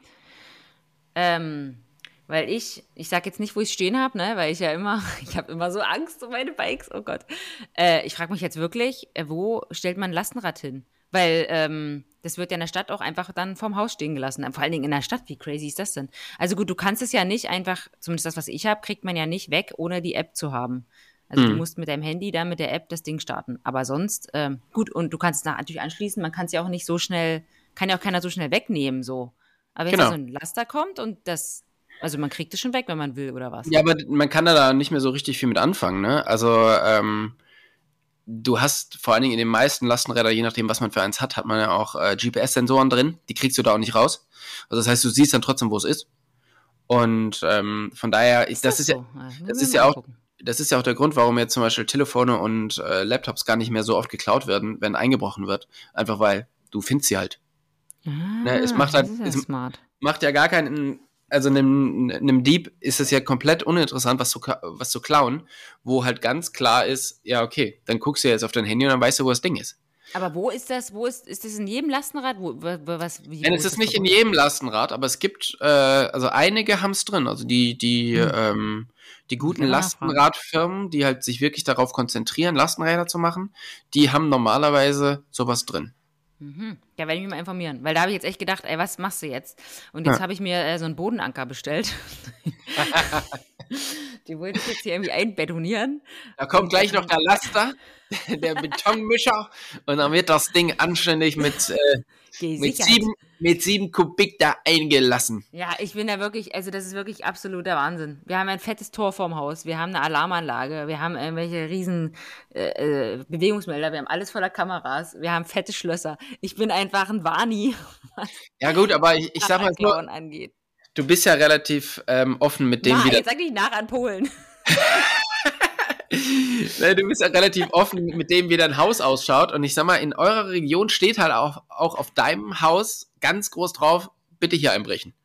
Weil ich sag jetzt nicht, wo ich stehen habe, ne, weil ich habe immer so Angst um meine Bikes, oh Gott. Ich frage mich jetzt wirklich, wo stellt man ein Lastenrad hin? Weil das wird ja in der Stadt auch einfach dann vorm Haus stehen gelassen. Vor allen Dingen in der Stadt, wie crazy ist das denn? Also gut, du kannst es ja nicht einfach, zumindest das, was ich habe, kriegt man ja nicht weg, ohne die App zu haben. Also du musst mit deinem Handy dann mit der App das Ding starten. Aber sonst, gut, und du kannst es natürlich anschließen, man kann es ja auch nicht so schnell, kann ja auch keiner so schnell wegnehmen, so. Aber wenn so ein Laster kommt und also man kriegt es schon weg, wenn man will, oder was? Ja, aber man kann da nicht mehr so richtig viel mit anfangen, ne? Also, du hast vor allen Dingen in den meisten Lastenrädern, je nachdem, was man für eins hat man ja auch GPS-Sensoren drin. Die kriegst du da auch nicht raus. Also das heißt, du siehst dann trotzdem, wo es ist. Und von daher, das ist ja auch der Grund, warum jetzt zum Beispiel Telefone und Laptops gar nicht mehr so oft geklaut werden, wenn eingebrochen wird. Einfach weil du findest sie halt. Ne, es macht halt, smart. Macht ja gar keinen, also einem Dieb ist es ja komplett uninteressant, was zu klauen, wo halt ganz klar ist, ja okay, dann guckst du jetzt auf dein Handy und dann weißt du, wo das Ding ist. Aber wo ist das? Ist das in jedem Lastenrad? Nein, es ist nicht in jedem Lastenrad, aber es gibt, also einige haben es drin. Also die guten Lastenradfirmen, die halt sich wirklich darauf konzentrieren, Lastenräder zu machen, die haben normalerweise sowas drin. Da werde ich mich mal informieren, weil da habe ich jetzt echt gedacht, ey, was machst du jetzt? Und jetzt habe ich mir so einen Bodenanker bestellt. Die wollte ich jetzt hier irgendwie einbetonieren. Da kommt gleich noch der Laster, der Betonmischer, und dann wird das Ding anständig mit Gesichert. 7 Kubik da eingelassen. Ja, ich bin da wirklich, also das ist wirklich absoluter Wahnsinn. Wir haben ein fettes Tor vorm Haus, wir haben eine Alarmanlage, wir haben irgendwelche riesen Bewegungsmelder, wir haben alles voller Kameras, wir haben fette Schlösser. Ich bin einfach ein Wani, was Ja gut, aber ich sag mal so, Klauen angeht. du bist ja relativ offen mit dem, Na, wie das jetzt sag nicht nach an Polen. Ne, du bist ja relativ offen mit dem, wie dein Haus ausschaut. Und ich sag mal, in eurer Region steht halt auch auf deinem Haus ganz groß drauf, bitte hier einbrechen.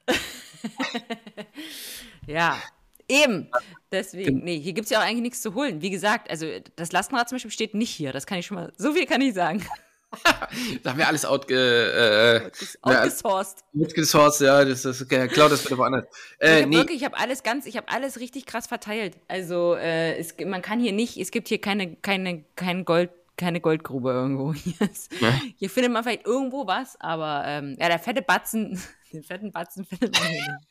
Ja, eben. Deswegen, nee, hier gibt's ja auch eigentlich nichts zu holen. Wie gesagt, also das Lastenrad zum Beispiel steht nicht hier. Das kann ich schon mal, so viel kann ich sagen. Da haben wir alles Outgesourced. outgesourced, ja, klaut das bitte woanders. Ich habe alles richtig krass verteilt. Also man kann hier nicht, es gibt hier keine Goldgrube irgendwo. Hier findet man vielleicht irgendwo was, aber ja, der fette Batzen, den fetten Batzen findet man hier nicht.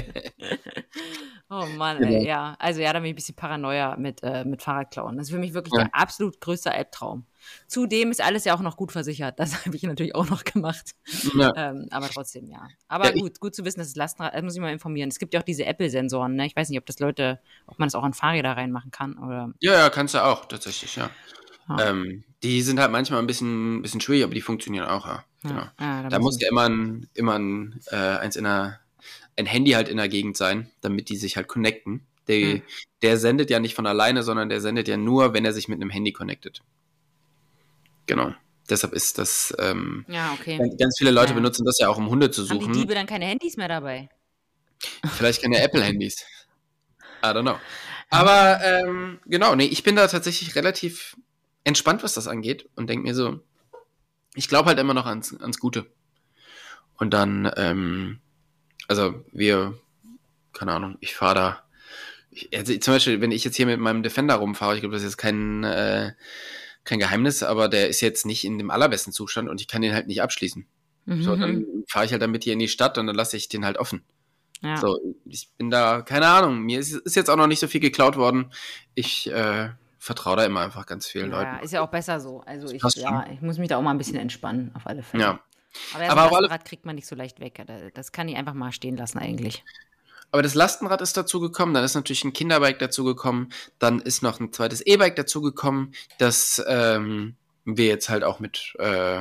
Oh Mann, ey, ja. Also ja, da bin ich ein bisschen Paranoia mit Fahrradklauen. Das ist für mich wirklich der absolut größte Albtraum. Zudem ist alles ja auch noch gut versichert. Das habe ich natürlich auch noch gemacht. Ja. Aber trotzdem, ja. Aber gut zu wissen, dass das Lastenrad, muss ich mal informieren. Es gibt ja auch diese Apple-Sensoren, ne? Ich weiß nicht, ob man das auch an Fahrräder reinmachen kann. Oder. Ja, kannst du auch, tatsächlich, ja. Die sind halt manchmal ein bisschen schwierig, aber die funktionieren auch, ja. Genau. Ja, Da muss ja immer ein Handy halt in der Gegend sein, damit die sich halt connecten. Der sendet ja nicht von alleine, sondern der sendet ja nur, wenn er sich mit einem Handy connectet. Genau. Deshalb ist das, okay. Ganz viele Leute benutzen das ja auch, um Hunde zu suchen. Haben die Diebe dann keine Handys mehr dabei? Vielleicht keine Apple-Handys. I don't know. Aber genau, nee, ich bin da tatsächlich relativ entspannt, was das angeht, und denke mir so, ich glaube halt immer noch ans Gute. Und dann, also keine Ahnung, ich fahre da, also zum Beispiel, wenn ich jetzt hier mit meinem Defender rumfahre, ich glaube, das ist jetzt kein Geheimnis, aber der ist jetzt nicht in dem allerbesten Zustand und ich kann den halt nicht abschließen. So, dann fahre ich halt damit hier in die Stadt und dann lasse ich den halt offen. Ja. So, ich bin da, keine Ahnung, mir ist jetzt auch noch nicht so viel geklaut worden. Ich vertraue da immer einfach ganz vielen Leuten. Ja, ist ja auch besser so. Also ich muss mich da auch mal ein bisschen entspannen, auf alle Fälle. Ja. Aber das Lastenrad kriegt man nicht so leicht weg. Das kann ich einfach mal stehen lassen eigentlich. Aber das Lastenrad ist dazu gekommen, dann ist natürlich ein Kinderbike dazu gekommen, dann ist noch ein zweites E-Bike dazu gekommen, dass wir jetzt halt auch mit,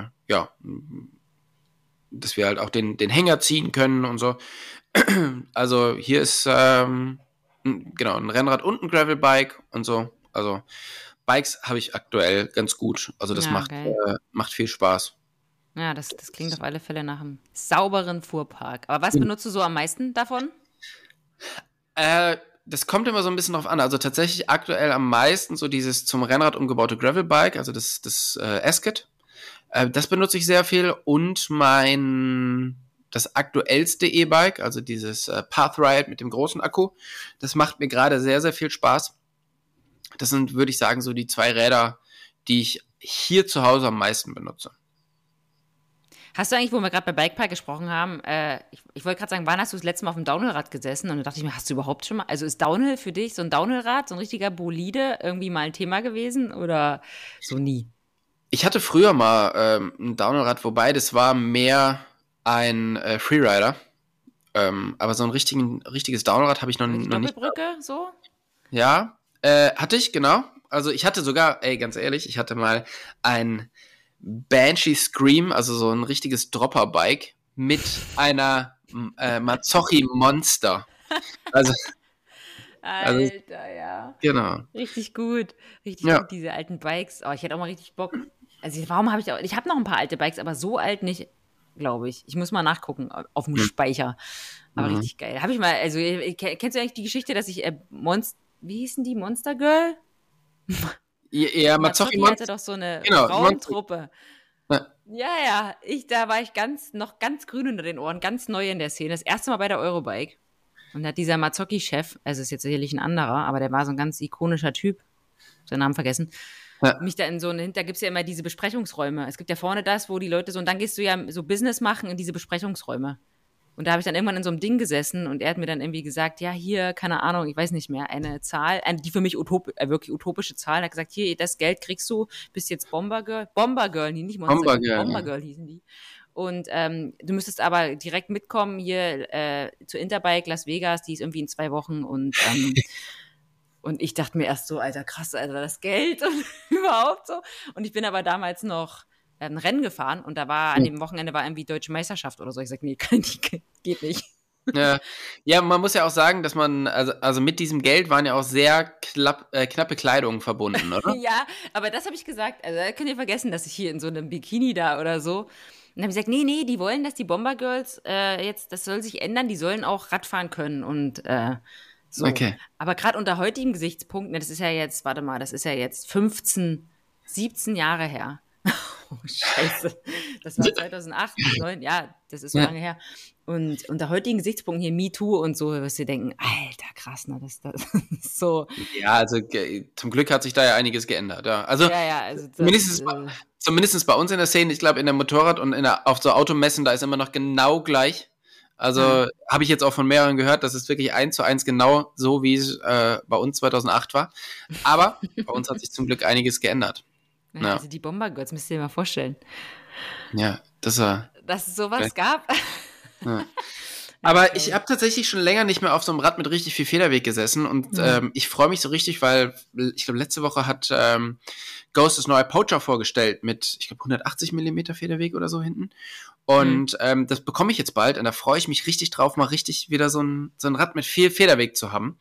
dass wir halt auch den Hänger ziehen können und so. Also hier ist genau ein Rennrad und ein Gravelbike und so. Also Bikes habe ich aktuell ganz gut. Also das macht viel Spaß. Ja, das klingt auf alle Fälle nach einem sauberen Fuhrpark. Aber was benutzt du so am meisten davon? Das kommt immer so ein bisschen drauf an. Also tatsächlich aktuell am meisten so dieses zum Rennrad umgebaute Gravelbike, also das Asket. Das benutze ich sehr viel. Und das aktuellste E-Bike, also dieses Pathride mit dem großen Akku, das macht mir gerade sehr, sehr viel Spaß. Das sind, würde ich sagen, so die 2 Räder, die ich hier zu Hause am meisten benutze. Hast du eigentlich, wo wir gerade bei Bikepark gesprochen haben, ich wollte gerade sagen, wann hast du das letzte Mal auf dem Downhillrad gesessen? Und da dachte ich mir, hast du überhaupt schon mal, also ist Downhill für dich, so ein Downhillrad, so ein richtiger Bolide, irgendwie mal ein Thema gewesen oder so nie? Ich hatte früher mal ein Downhillrad, wobei das war mehr ein Freerider. Aber so ein richtiges Downhillrad habe ich noch nicht. Doppelbrücke, so? Ja, hatte ich, genau. Also ich hatte sogar, ganz ehrlich, ich hatte mal ein Banshee Scream, also so ein richtiges Dropper-Bike mit einer Mazzocchi Monster. Also, Alter, ja. Genau. Richtig gut. Richtig gut, diese alten Bikes. Oh, ich hätte auch mal richtig Bock. Also warum habe ich habe noch ein paar alte Bikes, aber so alt nicht, glaube ich. Ich muss mal nachgucken auf dem Speicher. Aber richtig geil. Habe ich mal, also kennst du eigentlich die Geschichte, dass ich wie hießen die? Monster Girl? Ja, Mazzocchi hatte doch so eine Frauentruppe. Ja, da war ich noch ganz grün unter den Ohren, ganz neu in der Szene. Das erste Mal bei der Eurobike. Und da hat dieser Mazzocchi-Chef, also ist jetzt sicherlich ein anderer, aber der war so ein ganz ikonischer Typ, seinen Namen vergessen, mich da da gibt's ja immer diese Besprechungsräume. Es gibt ja vorne das, wo die Leute so, und dann gehst du ja so Business machen in diese Besprechungsräume. Und da habe ich dann irgendwann in so einem Ding gesessen und er hat mir dann irgendwie gesagt, ja, hier, keine Ahnung, ich weiß nicht mehr, eine Zahl, die für mich wirklich utopische Zahl. Er hat gesagt, hier, das Geld kriegst du, bist jetzt Bombergirl, nicht Monster, Bombergirl hießen die. Und du müsstest aber direkt mitkommen hier zur Interbike Las Vegas, die ist irgendwie in 2 Wochen und ich dachte mir erst so, Alter, krass, Alter, das Geld und überhaupt so. Und ich bin aber damals noch ein Rennen gefahren und da war an dem Wochenende war irgendwie Deutsche Meisterschaft oder so. Ich sag, nee, geht nicht. Ja, man muss ja auch sagen, dass man, also mit diesem Geld waren ja auch sehr knappe Kleidung verbunden, oder? Ja, aber das habe ich gesagt. Also da könnt ihr vergessen, dass ich hier in so einem Bikini da oder so. Und dann habe ich gesagt, nee, die wollen, dass die Bombergirls jetzt, das soll sich ändern, die sollen auch Radfahren können und so. Okay. Aber gerade unter heutigen Gesichtspunkten, das ist ja jetzt, warte mal, das ist ja jetzt 15, 17 Jahre her. Oh, Scheiße. Das war 2008, 2009, ja, das ist so lange her. Und unter heutigen Gesichtspunkten hier MeToo und so, wirst du denken, Alter, krass, ne, das ist so. Ja, also zum Glück hat sich da ja einiges geändert. Ja. Also, also zumindest bei uns in der Szene, ich glaube in der Motorrad- und auf so Automessen, da ist immer noch genau gleich. Also habe ich jetzt auch von mehreren gehört, das ist wirklich 1:1 genau so, wie es bei uns 2008 war. Aber bei uns hat sich zum Glück einiges geändert. Ja. Also die Bombergirls, müsst ihr dir mal vorstellen. Ja, dass es sowas gab. Ja. Aber ich habe tatsächlich schon länger nicht mehr auf so einem Rad mit richtig viel Federweg gesessen und ich freue mich so richtig, weil ich glaube, letzte Woche hat Ghost das neue Poacher vorgestellt mit, ich glaube, 180 mm Federweg oder so hinten. Und das bekomme ich jetzt bald und da freue ich mich richtig drauf, mal richtig wieder so ein Rad mit viel Federweg zu haben.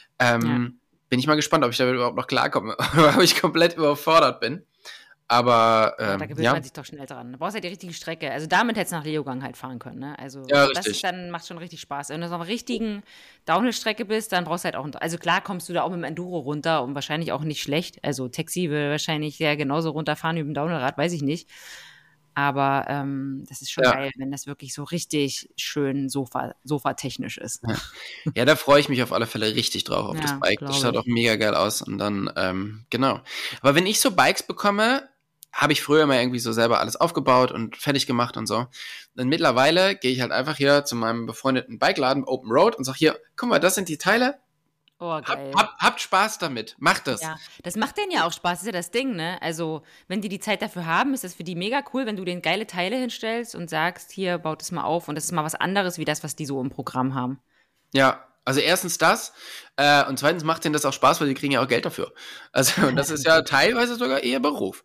Bin ich mal gespannt, ob ich damit überhaupt noch klarkomme, ob ich komplett überfordert bin. Aber da gewöhnt man sich doch schnell dran. Du brauchst ja die richtige Strecke. Also damit hättest du nach Leogang halt fahren können. Ne? Also das ist dann macht schon richtig Spaß. Wenn du auf einer richtigen Downhill-Strecke bist, dann brauchst du halt auch, also klar kommst du da auch mit dem Enduro runter und wahrscheinlich auch nicht schlecht. Also Taxi will wahrscheinlich ja genauso runterfahren wie mit dem Downhill-Rad, weiß ich nicht. Aber das ist schon geil, wenn das wirklich so richtig schön sofatechnisch ist. Ja, da freue ich mich auf alle Fälle richtig drauf auf das Bike. Das schaut auch mega geil aus. Und dann, genau. Aber wenn ich so Bikes bekomme, habe ich früher mal irgendwie so selber alles aufgebaut und fertig gemacht und so. Und mittlerweile gehe ich halt einfach hier zu meinem befreundeten Bikeladen Open Road und sage hier, guck mal, das sind die Teile. Oh, geil. Habt Spaß damit. Macht das. Ja, das macht denen ja auch Spaß, das ist ja das Ding, ne? Also, wenn die Zeit dafür haben, ist das für die mega cool, wenn du denen geile Teile hinstellst und sagst, hier, baut das mal auf und das ist mal was anderes, wie das, was die so im Programm haben. Ja, also erstens das und zweitens macht denen das auch Spaß, weil die kriegen ja auch Geld dafür. Also und das ist ja teilweise sogar ihr Beruf.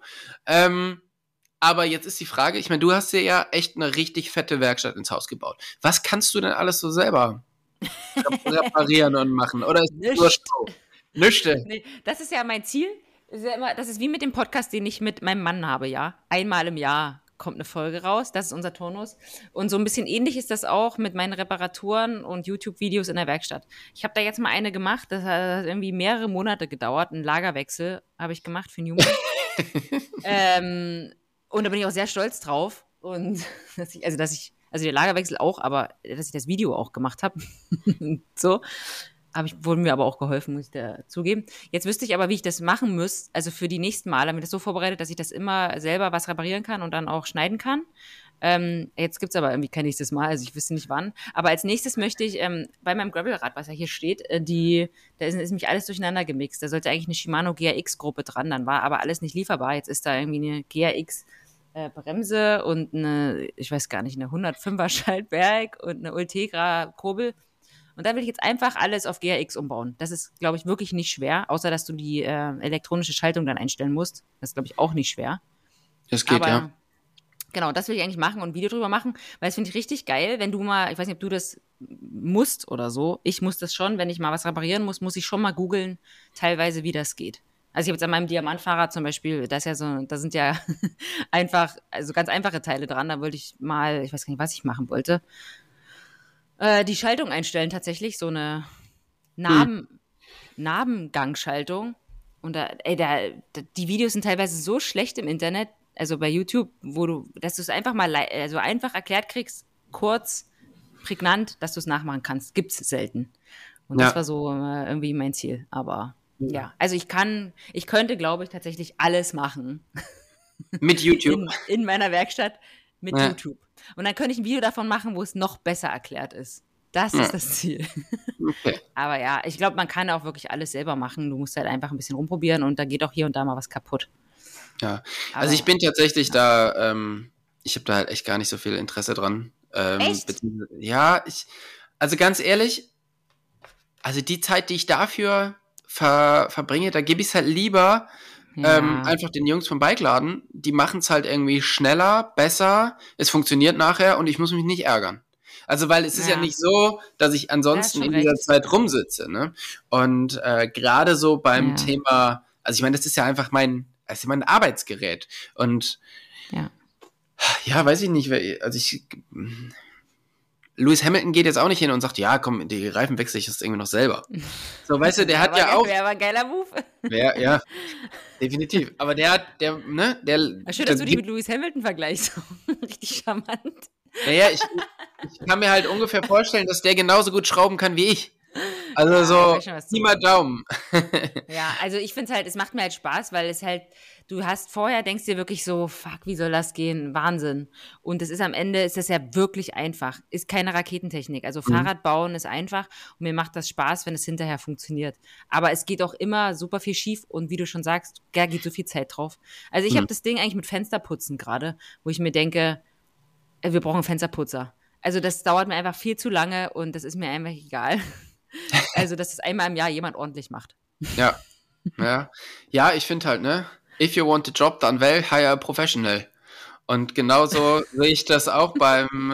Aber jetzt ist die Frage, ich meine, du hast dir ja echt eine richtig fette Werkstatt ins Haus gebaut. Was kannst du denn alles so selber reparieren und machen? Oder ist das nur Show? Nüchte. Nee, das ist ja mein Ziel. Das ist wie mit dem Podcast, den ich mit meinem Mann habe, ja. Einmal im Jahr kommt eine Folge raus, das ist unser Turnus. Und so ein bisschen ähnlich ist das auch mit meinen Reparaturen und YouTube-Videos in der Werkstatt. Ich habe da jetzt mal eine gemacht, das hat irgendwie mehrere Monate gedauert, einen Lagerwechsel habe ich gemacht für Newman. Und da bin ich auch sehr stolz drauf. Und also der Lagerwechsel auch, aber dass ich das Video auch gemacht habe. So. Wurde mir aber auch geholfen, muss ich da zugeben. Jetzt wüsste ich aber, wie ich das machen muss, also für die nächsten Male, mir das so vorbereitet, dass ich das immer selber was reparieren kann und dann auch schneiden kann. Jetzt gibt's aber irgendwie kein nächstes Mal, also ich wüsste nicht wann. Aber als nächstes möchte ich bei meinem Gravelrad, was ja hier steht, da ist nämlich alles durcheinander gemixt. Da sollte eigentlich eine Shimano GRX-Gruppe dran, dann war aber alles nicht lieferbar. Jetzt ist da irgendwie eine GRX Bremse und eine 105er Schaltwerk und eine Ultegra Kurbel. Und da will ich jetzt einfach alles auf GRX umbauen. Das ist, glaube ich, wirklich nicht schwer, außer dass du die elektronische Schaltung dann einstellen musst. Das ist, glaube ich, auch nicht schwer. Das geht, ja. Genau, das will ich eigentlich machen und ein Video drüber machen, weil das finde ich richtig geil, wenn du mal, ich weiß nicht, ob du das musst oder so. Ich muss das schon, wenn ich mal was reparieren muss ich schon mal googeln, teilweise, wie das geht. Also ich habe jetzt an meinem Diamantfahrrad zum Beispiel, da sind ja einfach, also ganz einfache Teile dran. Da wollte ich mal, ich weiß gar nicht, was ich machen wollte, die Schaltung einstellen tatsächlich, so eine Nabengangschaltung. Und die Videos sind teilweise so schlecht im Internet, also bei YouTube, dass du es einfach mal also einfach erklärt kriegst, kurz, prägnant, dass du es nachmachen kannst. Gibt's selten. Und das war so irgendwie mein Ziel. Aber ja, also ich könnte, glaube ich, tatsächlich alles machen. Mit YouTube? In meiner Werkstatt. mit YouTube. Und dann könnte ich ein Video davon machen, wo es noch besser erklärt ist. Das ist das Ziel. Okay. Aber ja, ich glaube, man kann auch wirklich alles selber machen. Du musst halt einfach ein bisschen rumprobieren und da geht auch hier und da mal was kaputt. Ja, also ich bin tatsächlich da, ich habe da halt echt gar nicht so viel Interesse dran. Echt? Ja, also ganz ehrlich, also die Zeit, die ich dafür verbringe, da gebe ich es halt lieber einfach den Jungs vom Bikeladen. Die machen es halt irgendwie schneller, besser, es funktioniert nachher und ich muss mich nicht ärgern. Also, weil es ist ja nicht so, dass ich ansonsten in dieser Zeit rumsitze, ne? Und gerade so beim Thema, also ich meine, das ist ja einfach mein Arbeitsgerät. Und ja, weiß ich nicht, also Lewis Hamilton geht jetzt auch nicht hin und sagt, ja, komm, die Reifen wechsle ich jetzt irgendwie noch selber. So, weißt du, der hat ja auch... Wäre aber ein geiler Move. Ja, definitiv. Aber der... Schön, dass du dich mit Lewis Hamilton vergleichst. Richtig charmant. Naja, ich kann mir halt ungefähr vorstellen, dass der genauso gut schrauben kann wie ich. Also so, niemals Daumen. Ja, also ich finde es halt, es macht mir halt Spaß, weil es halt, denkst dir wirklich so, fuck, wie soll das gehen? Wahnsinn. Und es ist am Ende, ist das ja wirklich einfach. Ist keine Raketentechnik. Also Fahrrad bauen ist einfach und mir macht das Spaß, wenn es hinterher funktioniert. Aber es geht auch immer super viel schief und wie du schon sagst, da geht so viel Zeit drauf. Also ich habe das Ding eigentlich mit Fensterputzen gerade, wo ich mir denke, wir brauchen einen Fensterputzer. Also das dauert mir einfach viel zu lange und das ist mir einfach egal. Also, dass das einmal im Jahr jemand ordentlich macht. Ja. Ja, ich finde halt, ne? If you want a job, dann hire a professional. Und genauso sehe ich das auch beim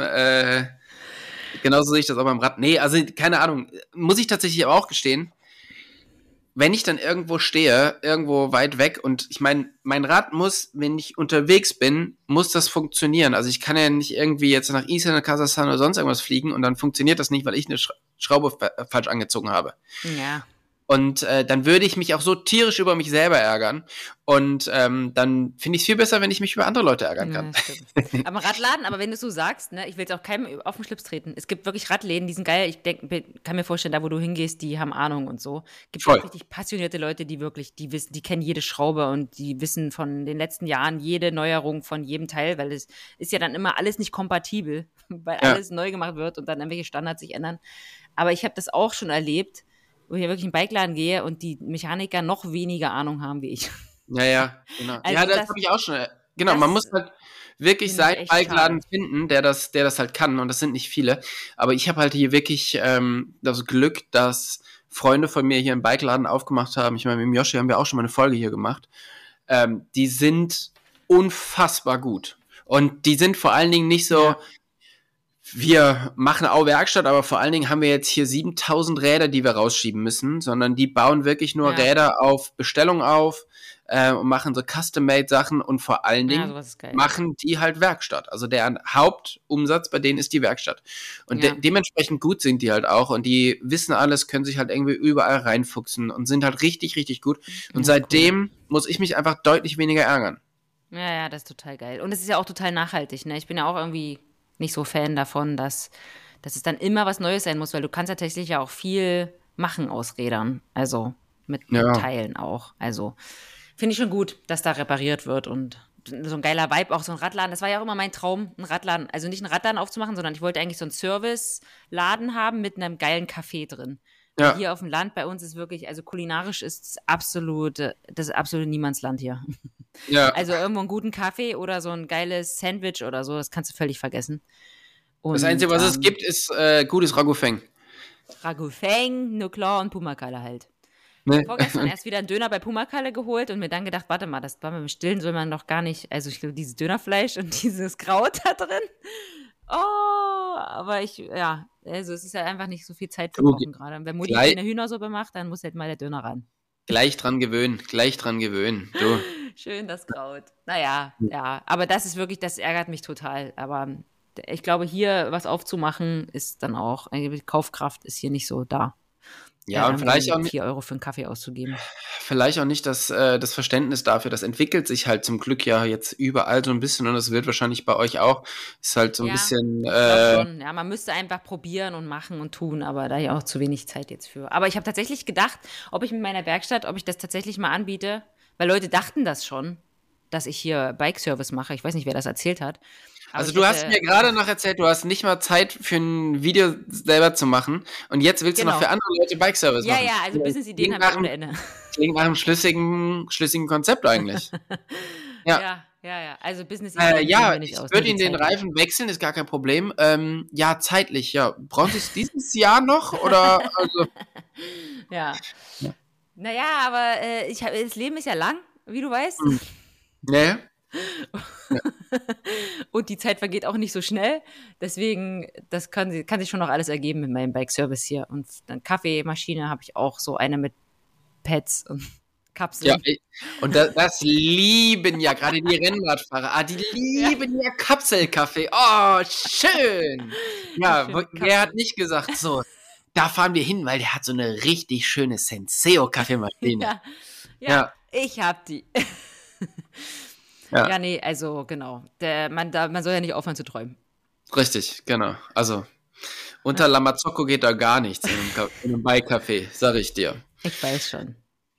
Rad. Nee, also keine Ahnung. Muss ich tatsächlich aber auch gestehen, wenn ich dann irgendwo stehe, irgendwo weit weg und ich meine, mein Rad muss, wenn ich unterwegs bin, muss das funktionieren. Also ich kann ja nicht irgendwie jetzt nach Island, Kasachstan oder sonst irgendwas fliegen und dann funktioniert das nicht, weil ich eine Schraube falsch angezogen habe. Ja. Und dann würde ich mich auch so tierisch über mich selber ärgern. Und dann finde ich es viel besser, wenn ich mich über andere Leute ärgern kann. Ja, aber Radladen, aber wenn du es so sagst, ne, ich will jetzt auch keinem auf den Schlips treten. Es gibt wirklich Radläden, die sind geil. Ich kann mir vorstellen, da wo du hingehst, die haben Ahnung und so. Gibt auch richtig passionierte Leute, die wirklich, die wissen, die kennen jede Schraube und die wissen von den letzten Jahren jede Neuerung von jedem Teil, weil es ist ja dann immer alles nicht kompatibel, weil alles neu gemacht wird und dann irgendwelche Standards sich ändern. Aber ich habe das auch schon erlebt, wo ich wirklich in den Bikeladen gehe und die Mechaniker noch weniger Ahnung haben wie ich. Ja, genau. Also ja, das habe ich auch schon. Genau, man muss halt wirklich seinen Bikeladen finden, der das halt kann und das sind nicht viele. Aber ich habe halt hier wirklich das Glück, dass Freunde von mir hier einen Bikeladen aufgemacht haben. Ich meine, mit dem Yoshi haben wir auch schon mal eine Folge hier gemacht. Die sind unfassbar gut. Und die sind vor allen Dingen nicht so... Wir machen auch Werkstatt, aber vor allen Dingen haben wir jetzt hier 7000 Räder, die wir rausschieben müssen, sondern die bauen wirklich nur Räder auf Bestellung auf und machen so Custom-Made-Sachen und vor allen Dingen machen die halt Werkstatt. Also der Hauptumsatz bei denen ist die Werkstatt. Und dementsprechend gut sind die halt auch und die wissen alles, können sich halt irgendwie überall reinfuchsen und sind halt richtig, richtig gut. Und seitdem muss ich mich einfach deutlich weniger ärgern. Ja, das ist total geil. Und es ist ja auch total nachhaltig, ne? Ich bin ja auch irgendwie nicht so Fan davon, dass es dann immer was Neues sein muss, weil du kannst ja tatsächlich ja auch viel machen aus Rädern, also mit Teilen auch. Also finde ich schon gut, dass da repariert wird und so ein geiler Vibe, auch so ein Radladen. Das war ja auch immer mein Traum, ein Radladen, also nicht einen Radladen aufzumachen, sondern ich wollte eigentlich so einen Service-Laden haben mit einem geilen Café drin. Ja. Hier auf dem Land bei uns ist wirklich, also kulinarisch ist das absolute Niemandsland hier. Ja. Also irgendwo einen guten Kaffee oder so ein geiles Sandwich oder so, das kannst du völlig vergessen. Und, das Einzige, was es gibt, ist gutes Ragu Feng. Ragu Feng, Nuklar und Pumakalle halt. Ne? Vorgestern erst wieder einen Döner bei Pumakalle geholt und mir dann gedacht, warte mal, das war beim Stillen soll man doch gar nicht, also ich glaube, dieses Dönerfleisch und dieses Kraut da drin. Oh, aber also es ist ja einfach nicht so viel Zeit für Kochen gerade. Wenn Mutti eine Hühnersuppe macht, dann muss halt mal der Döner ran. Gleich dran gewöhnen. Du. Schön das Kraut. Naja, aber das ist wirklich, das ärgert mich total. Aber ich glaube, hier was aufzumachen ist dann auch, Kaufkraft ist hier nicht so da. Ja, und vielleicht auch nicht 4 Euro für einen Kaffee auszugeben. Vielleicht auch nicht das Verständnis dafür. Das entwickelt sich halt zum Glück ja jetzt überall so ein bisschen und das wird wahrscheinlich bei euch auch. Ist halt so ein bisschen. Schon. Ja, man müsste einfach probieren und machen und tun, aber da ja auch zu wenig Zeit jetzt für. Aber ich habe tatsächlich gedacht, ob ich mit meiner Werkstatt, ob ich das tatsächlich mal anbiete, weil Leute dachten das schon. dass ich hier Bike-Service mache. Ich weiß nicht, wer das erzählt hat. Also du hast mir gerade noch erzählt, du hast nicht mal Zeit für ein Video selber zu machen und jetzt willst du noch für andere Leute Bike-Service machen. Ja, also Business-Ideen habe ich ohne Ende. Klingt nach einem schlüssigen Konzept eigentlich. Ja. Also Business-Ideen ich würde Ihnen den Reifen wechseln, ist gar kein Problem. Zeitlich, brauchen Sie es dieses Jahr noch oder? Also? Ja. Naja, aber das Leben ist ja lang, wie du weißt. Nee. Und die Zeit vergeht auch nicht so schnell. Deswegen, das kann sich schon noch alles ergeben mit meinem Bike-Service hier. Und dann Kaffeemaschine habe ich auch, so eine mit Pads und Kapseln. Ja, und das lieben ja gerade die Rennradfahrer. Die lieben ja Kapselkaffee. Oh, schön. Ja, wer hat nicht gesagt, so, da fahren wir hin, weil der hat so eine richtig schöne Senseo-Kaffeemaschine. Ja, ich hab die. Ja, nee, also genau. Man soll ja nicht aufhören zu träumen. Richtig, genau. Also unter Lamazocco geht da gar nichts in einem Bike-Café, sag ich dir. Ich weiß schon.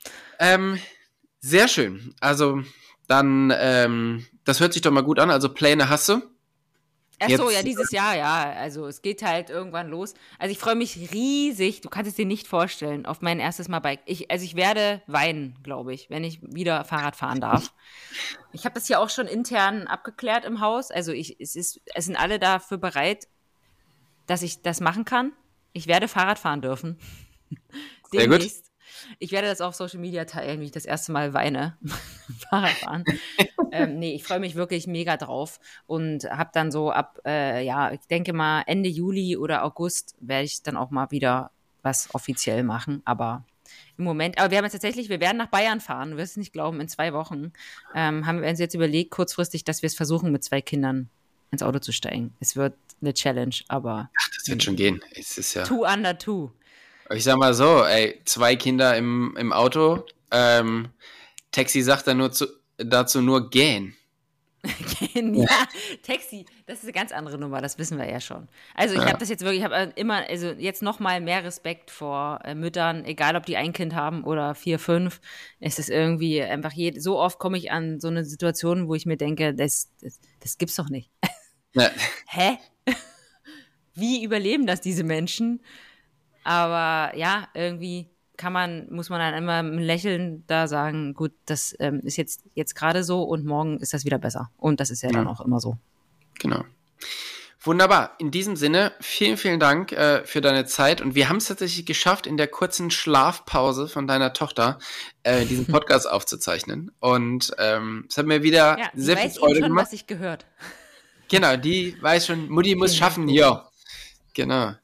Sehr schön. Also dann, das hört sich doch mal gut an. Also Pläne hast du? Ach so, ja, dieses Jahr, ja. Also es geht halt irgendwann los. Also ich freue mich riesig, du kannst es dir nicht vorstellen, auf mein erstes Mal Bike. Ich werde weinen, glaube ich, wenn ich wieder Fahrrad fahren darf. Ich habe das hier auch schon intern abgeklärt im Haus. Also es sind alle dafür bereit, dass ich das machen kann. Ich werde Fahrrad fahren dürfen. Sehr gut. Ich werde das auf Social Media teilen, wie ich das erste Mal weine. Fahrradfahren. Nee, ich freue mich wirklich mega drauf und habe dann so ab, ich denke mal Ende Juli oder August werde ich dann auch mal wieder was offiziell machen, aber im Moment, aber wir werden nach Bayern fahren, du wirst es nicht glauben, in 2 Wochen haben wir uns jetzt überlegt, kurzfristig, dass wir es versuchen, mit 2 Kindern ins Auto zu steigen. Es wird eine Challenge, aber... Ach, das wird schon gehen. Es ist ja... 2 under 2. Ich sag mal so, 2 Kinder im Auto, Taxi sagt dann dazu nur gehen. Ja, Taxi, das ist eine ganz andere Nummer, das wissen wir ja schon. Also ich habe das jetzt wirklich, ich habe immer, also jetzt noch mal mehr Respekt vor Müttern, egal ob die ein Kind haben oder 4, 5. Es ist irgendwie einfach, so oft komme ich an so eine Situation, wo ich mir denke, das gibt's doch nicht. Ja. Hä? Wie überleben das diese Menschen? Aber ja, irgendwie muss man dann immer mit Lächeln da sagen, gut, das ist jetzt gerade so und morgen ist das wieder besser. Und das ist ja dann auch immer so. Genau. Wunderbar. In diesem Sinne, vielen, vielen Dank für deine Zeit. Und wir haben es tatsächlich geschafft, in der kurzen Schlafpause von deiner Tochter diesen Podcast aufzuzeichnen. Und es hat mir wieder sehr viel Freude schon, gemacht. Was ich gehört. Genau, die weiß schon, Mutti muss schaffen, ja. Genau.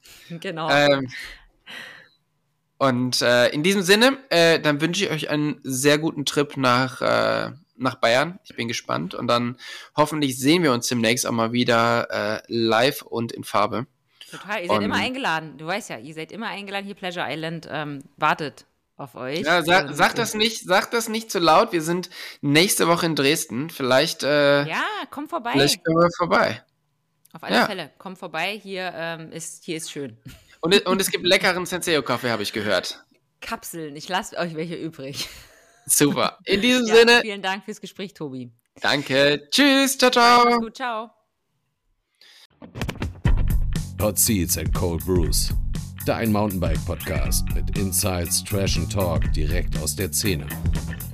Und in diesem Sinne, dann wünsche ich euch einen sehr guten Trip nach Bayern. Ich bin gespannt. Und dann hoffentlich sehen wir uns demnächst auch mal wieder live und in Farbe. Total, ihr seid immer eingeladen. Du weißt ja, ihr seid immer eingeladen. Hier Pleasure Island wartet auf euch. Ja, sag das nicht zu laut. Wir sind nächste Woche in Dresden. Vielleicht komm vorbei. Vielleicht können wir vorbei. Auf alle Fälle, komm vorbei. Hier ist schön. Und es gibt leckeren Senseo-Kaffee, habe ich gehört. Kapseln, ich lasse euch welche übrig. Super. In diesem Sinne. Vielen Dank fürs Gespräch, Tobi. Danke. Tschüss. Ciao, ciao. Mach's gut, ciao. Hot Seats and Cold Brews. Dein Mountainbike-Podcast mit Insights, Trash and Talk direkt aus der Szene.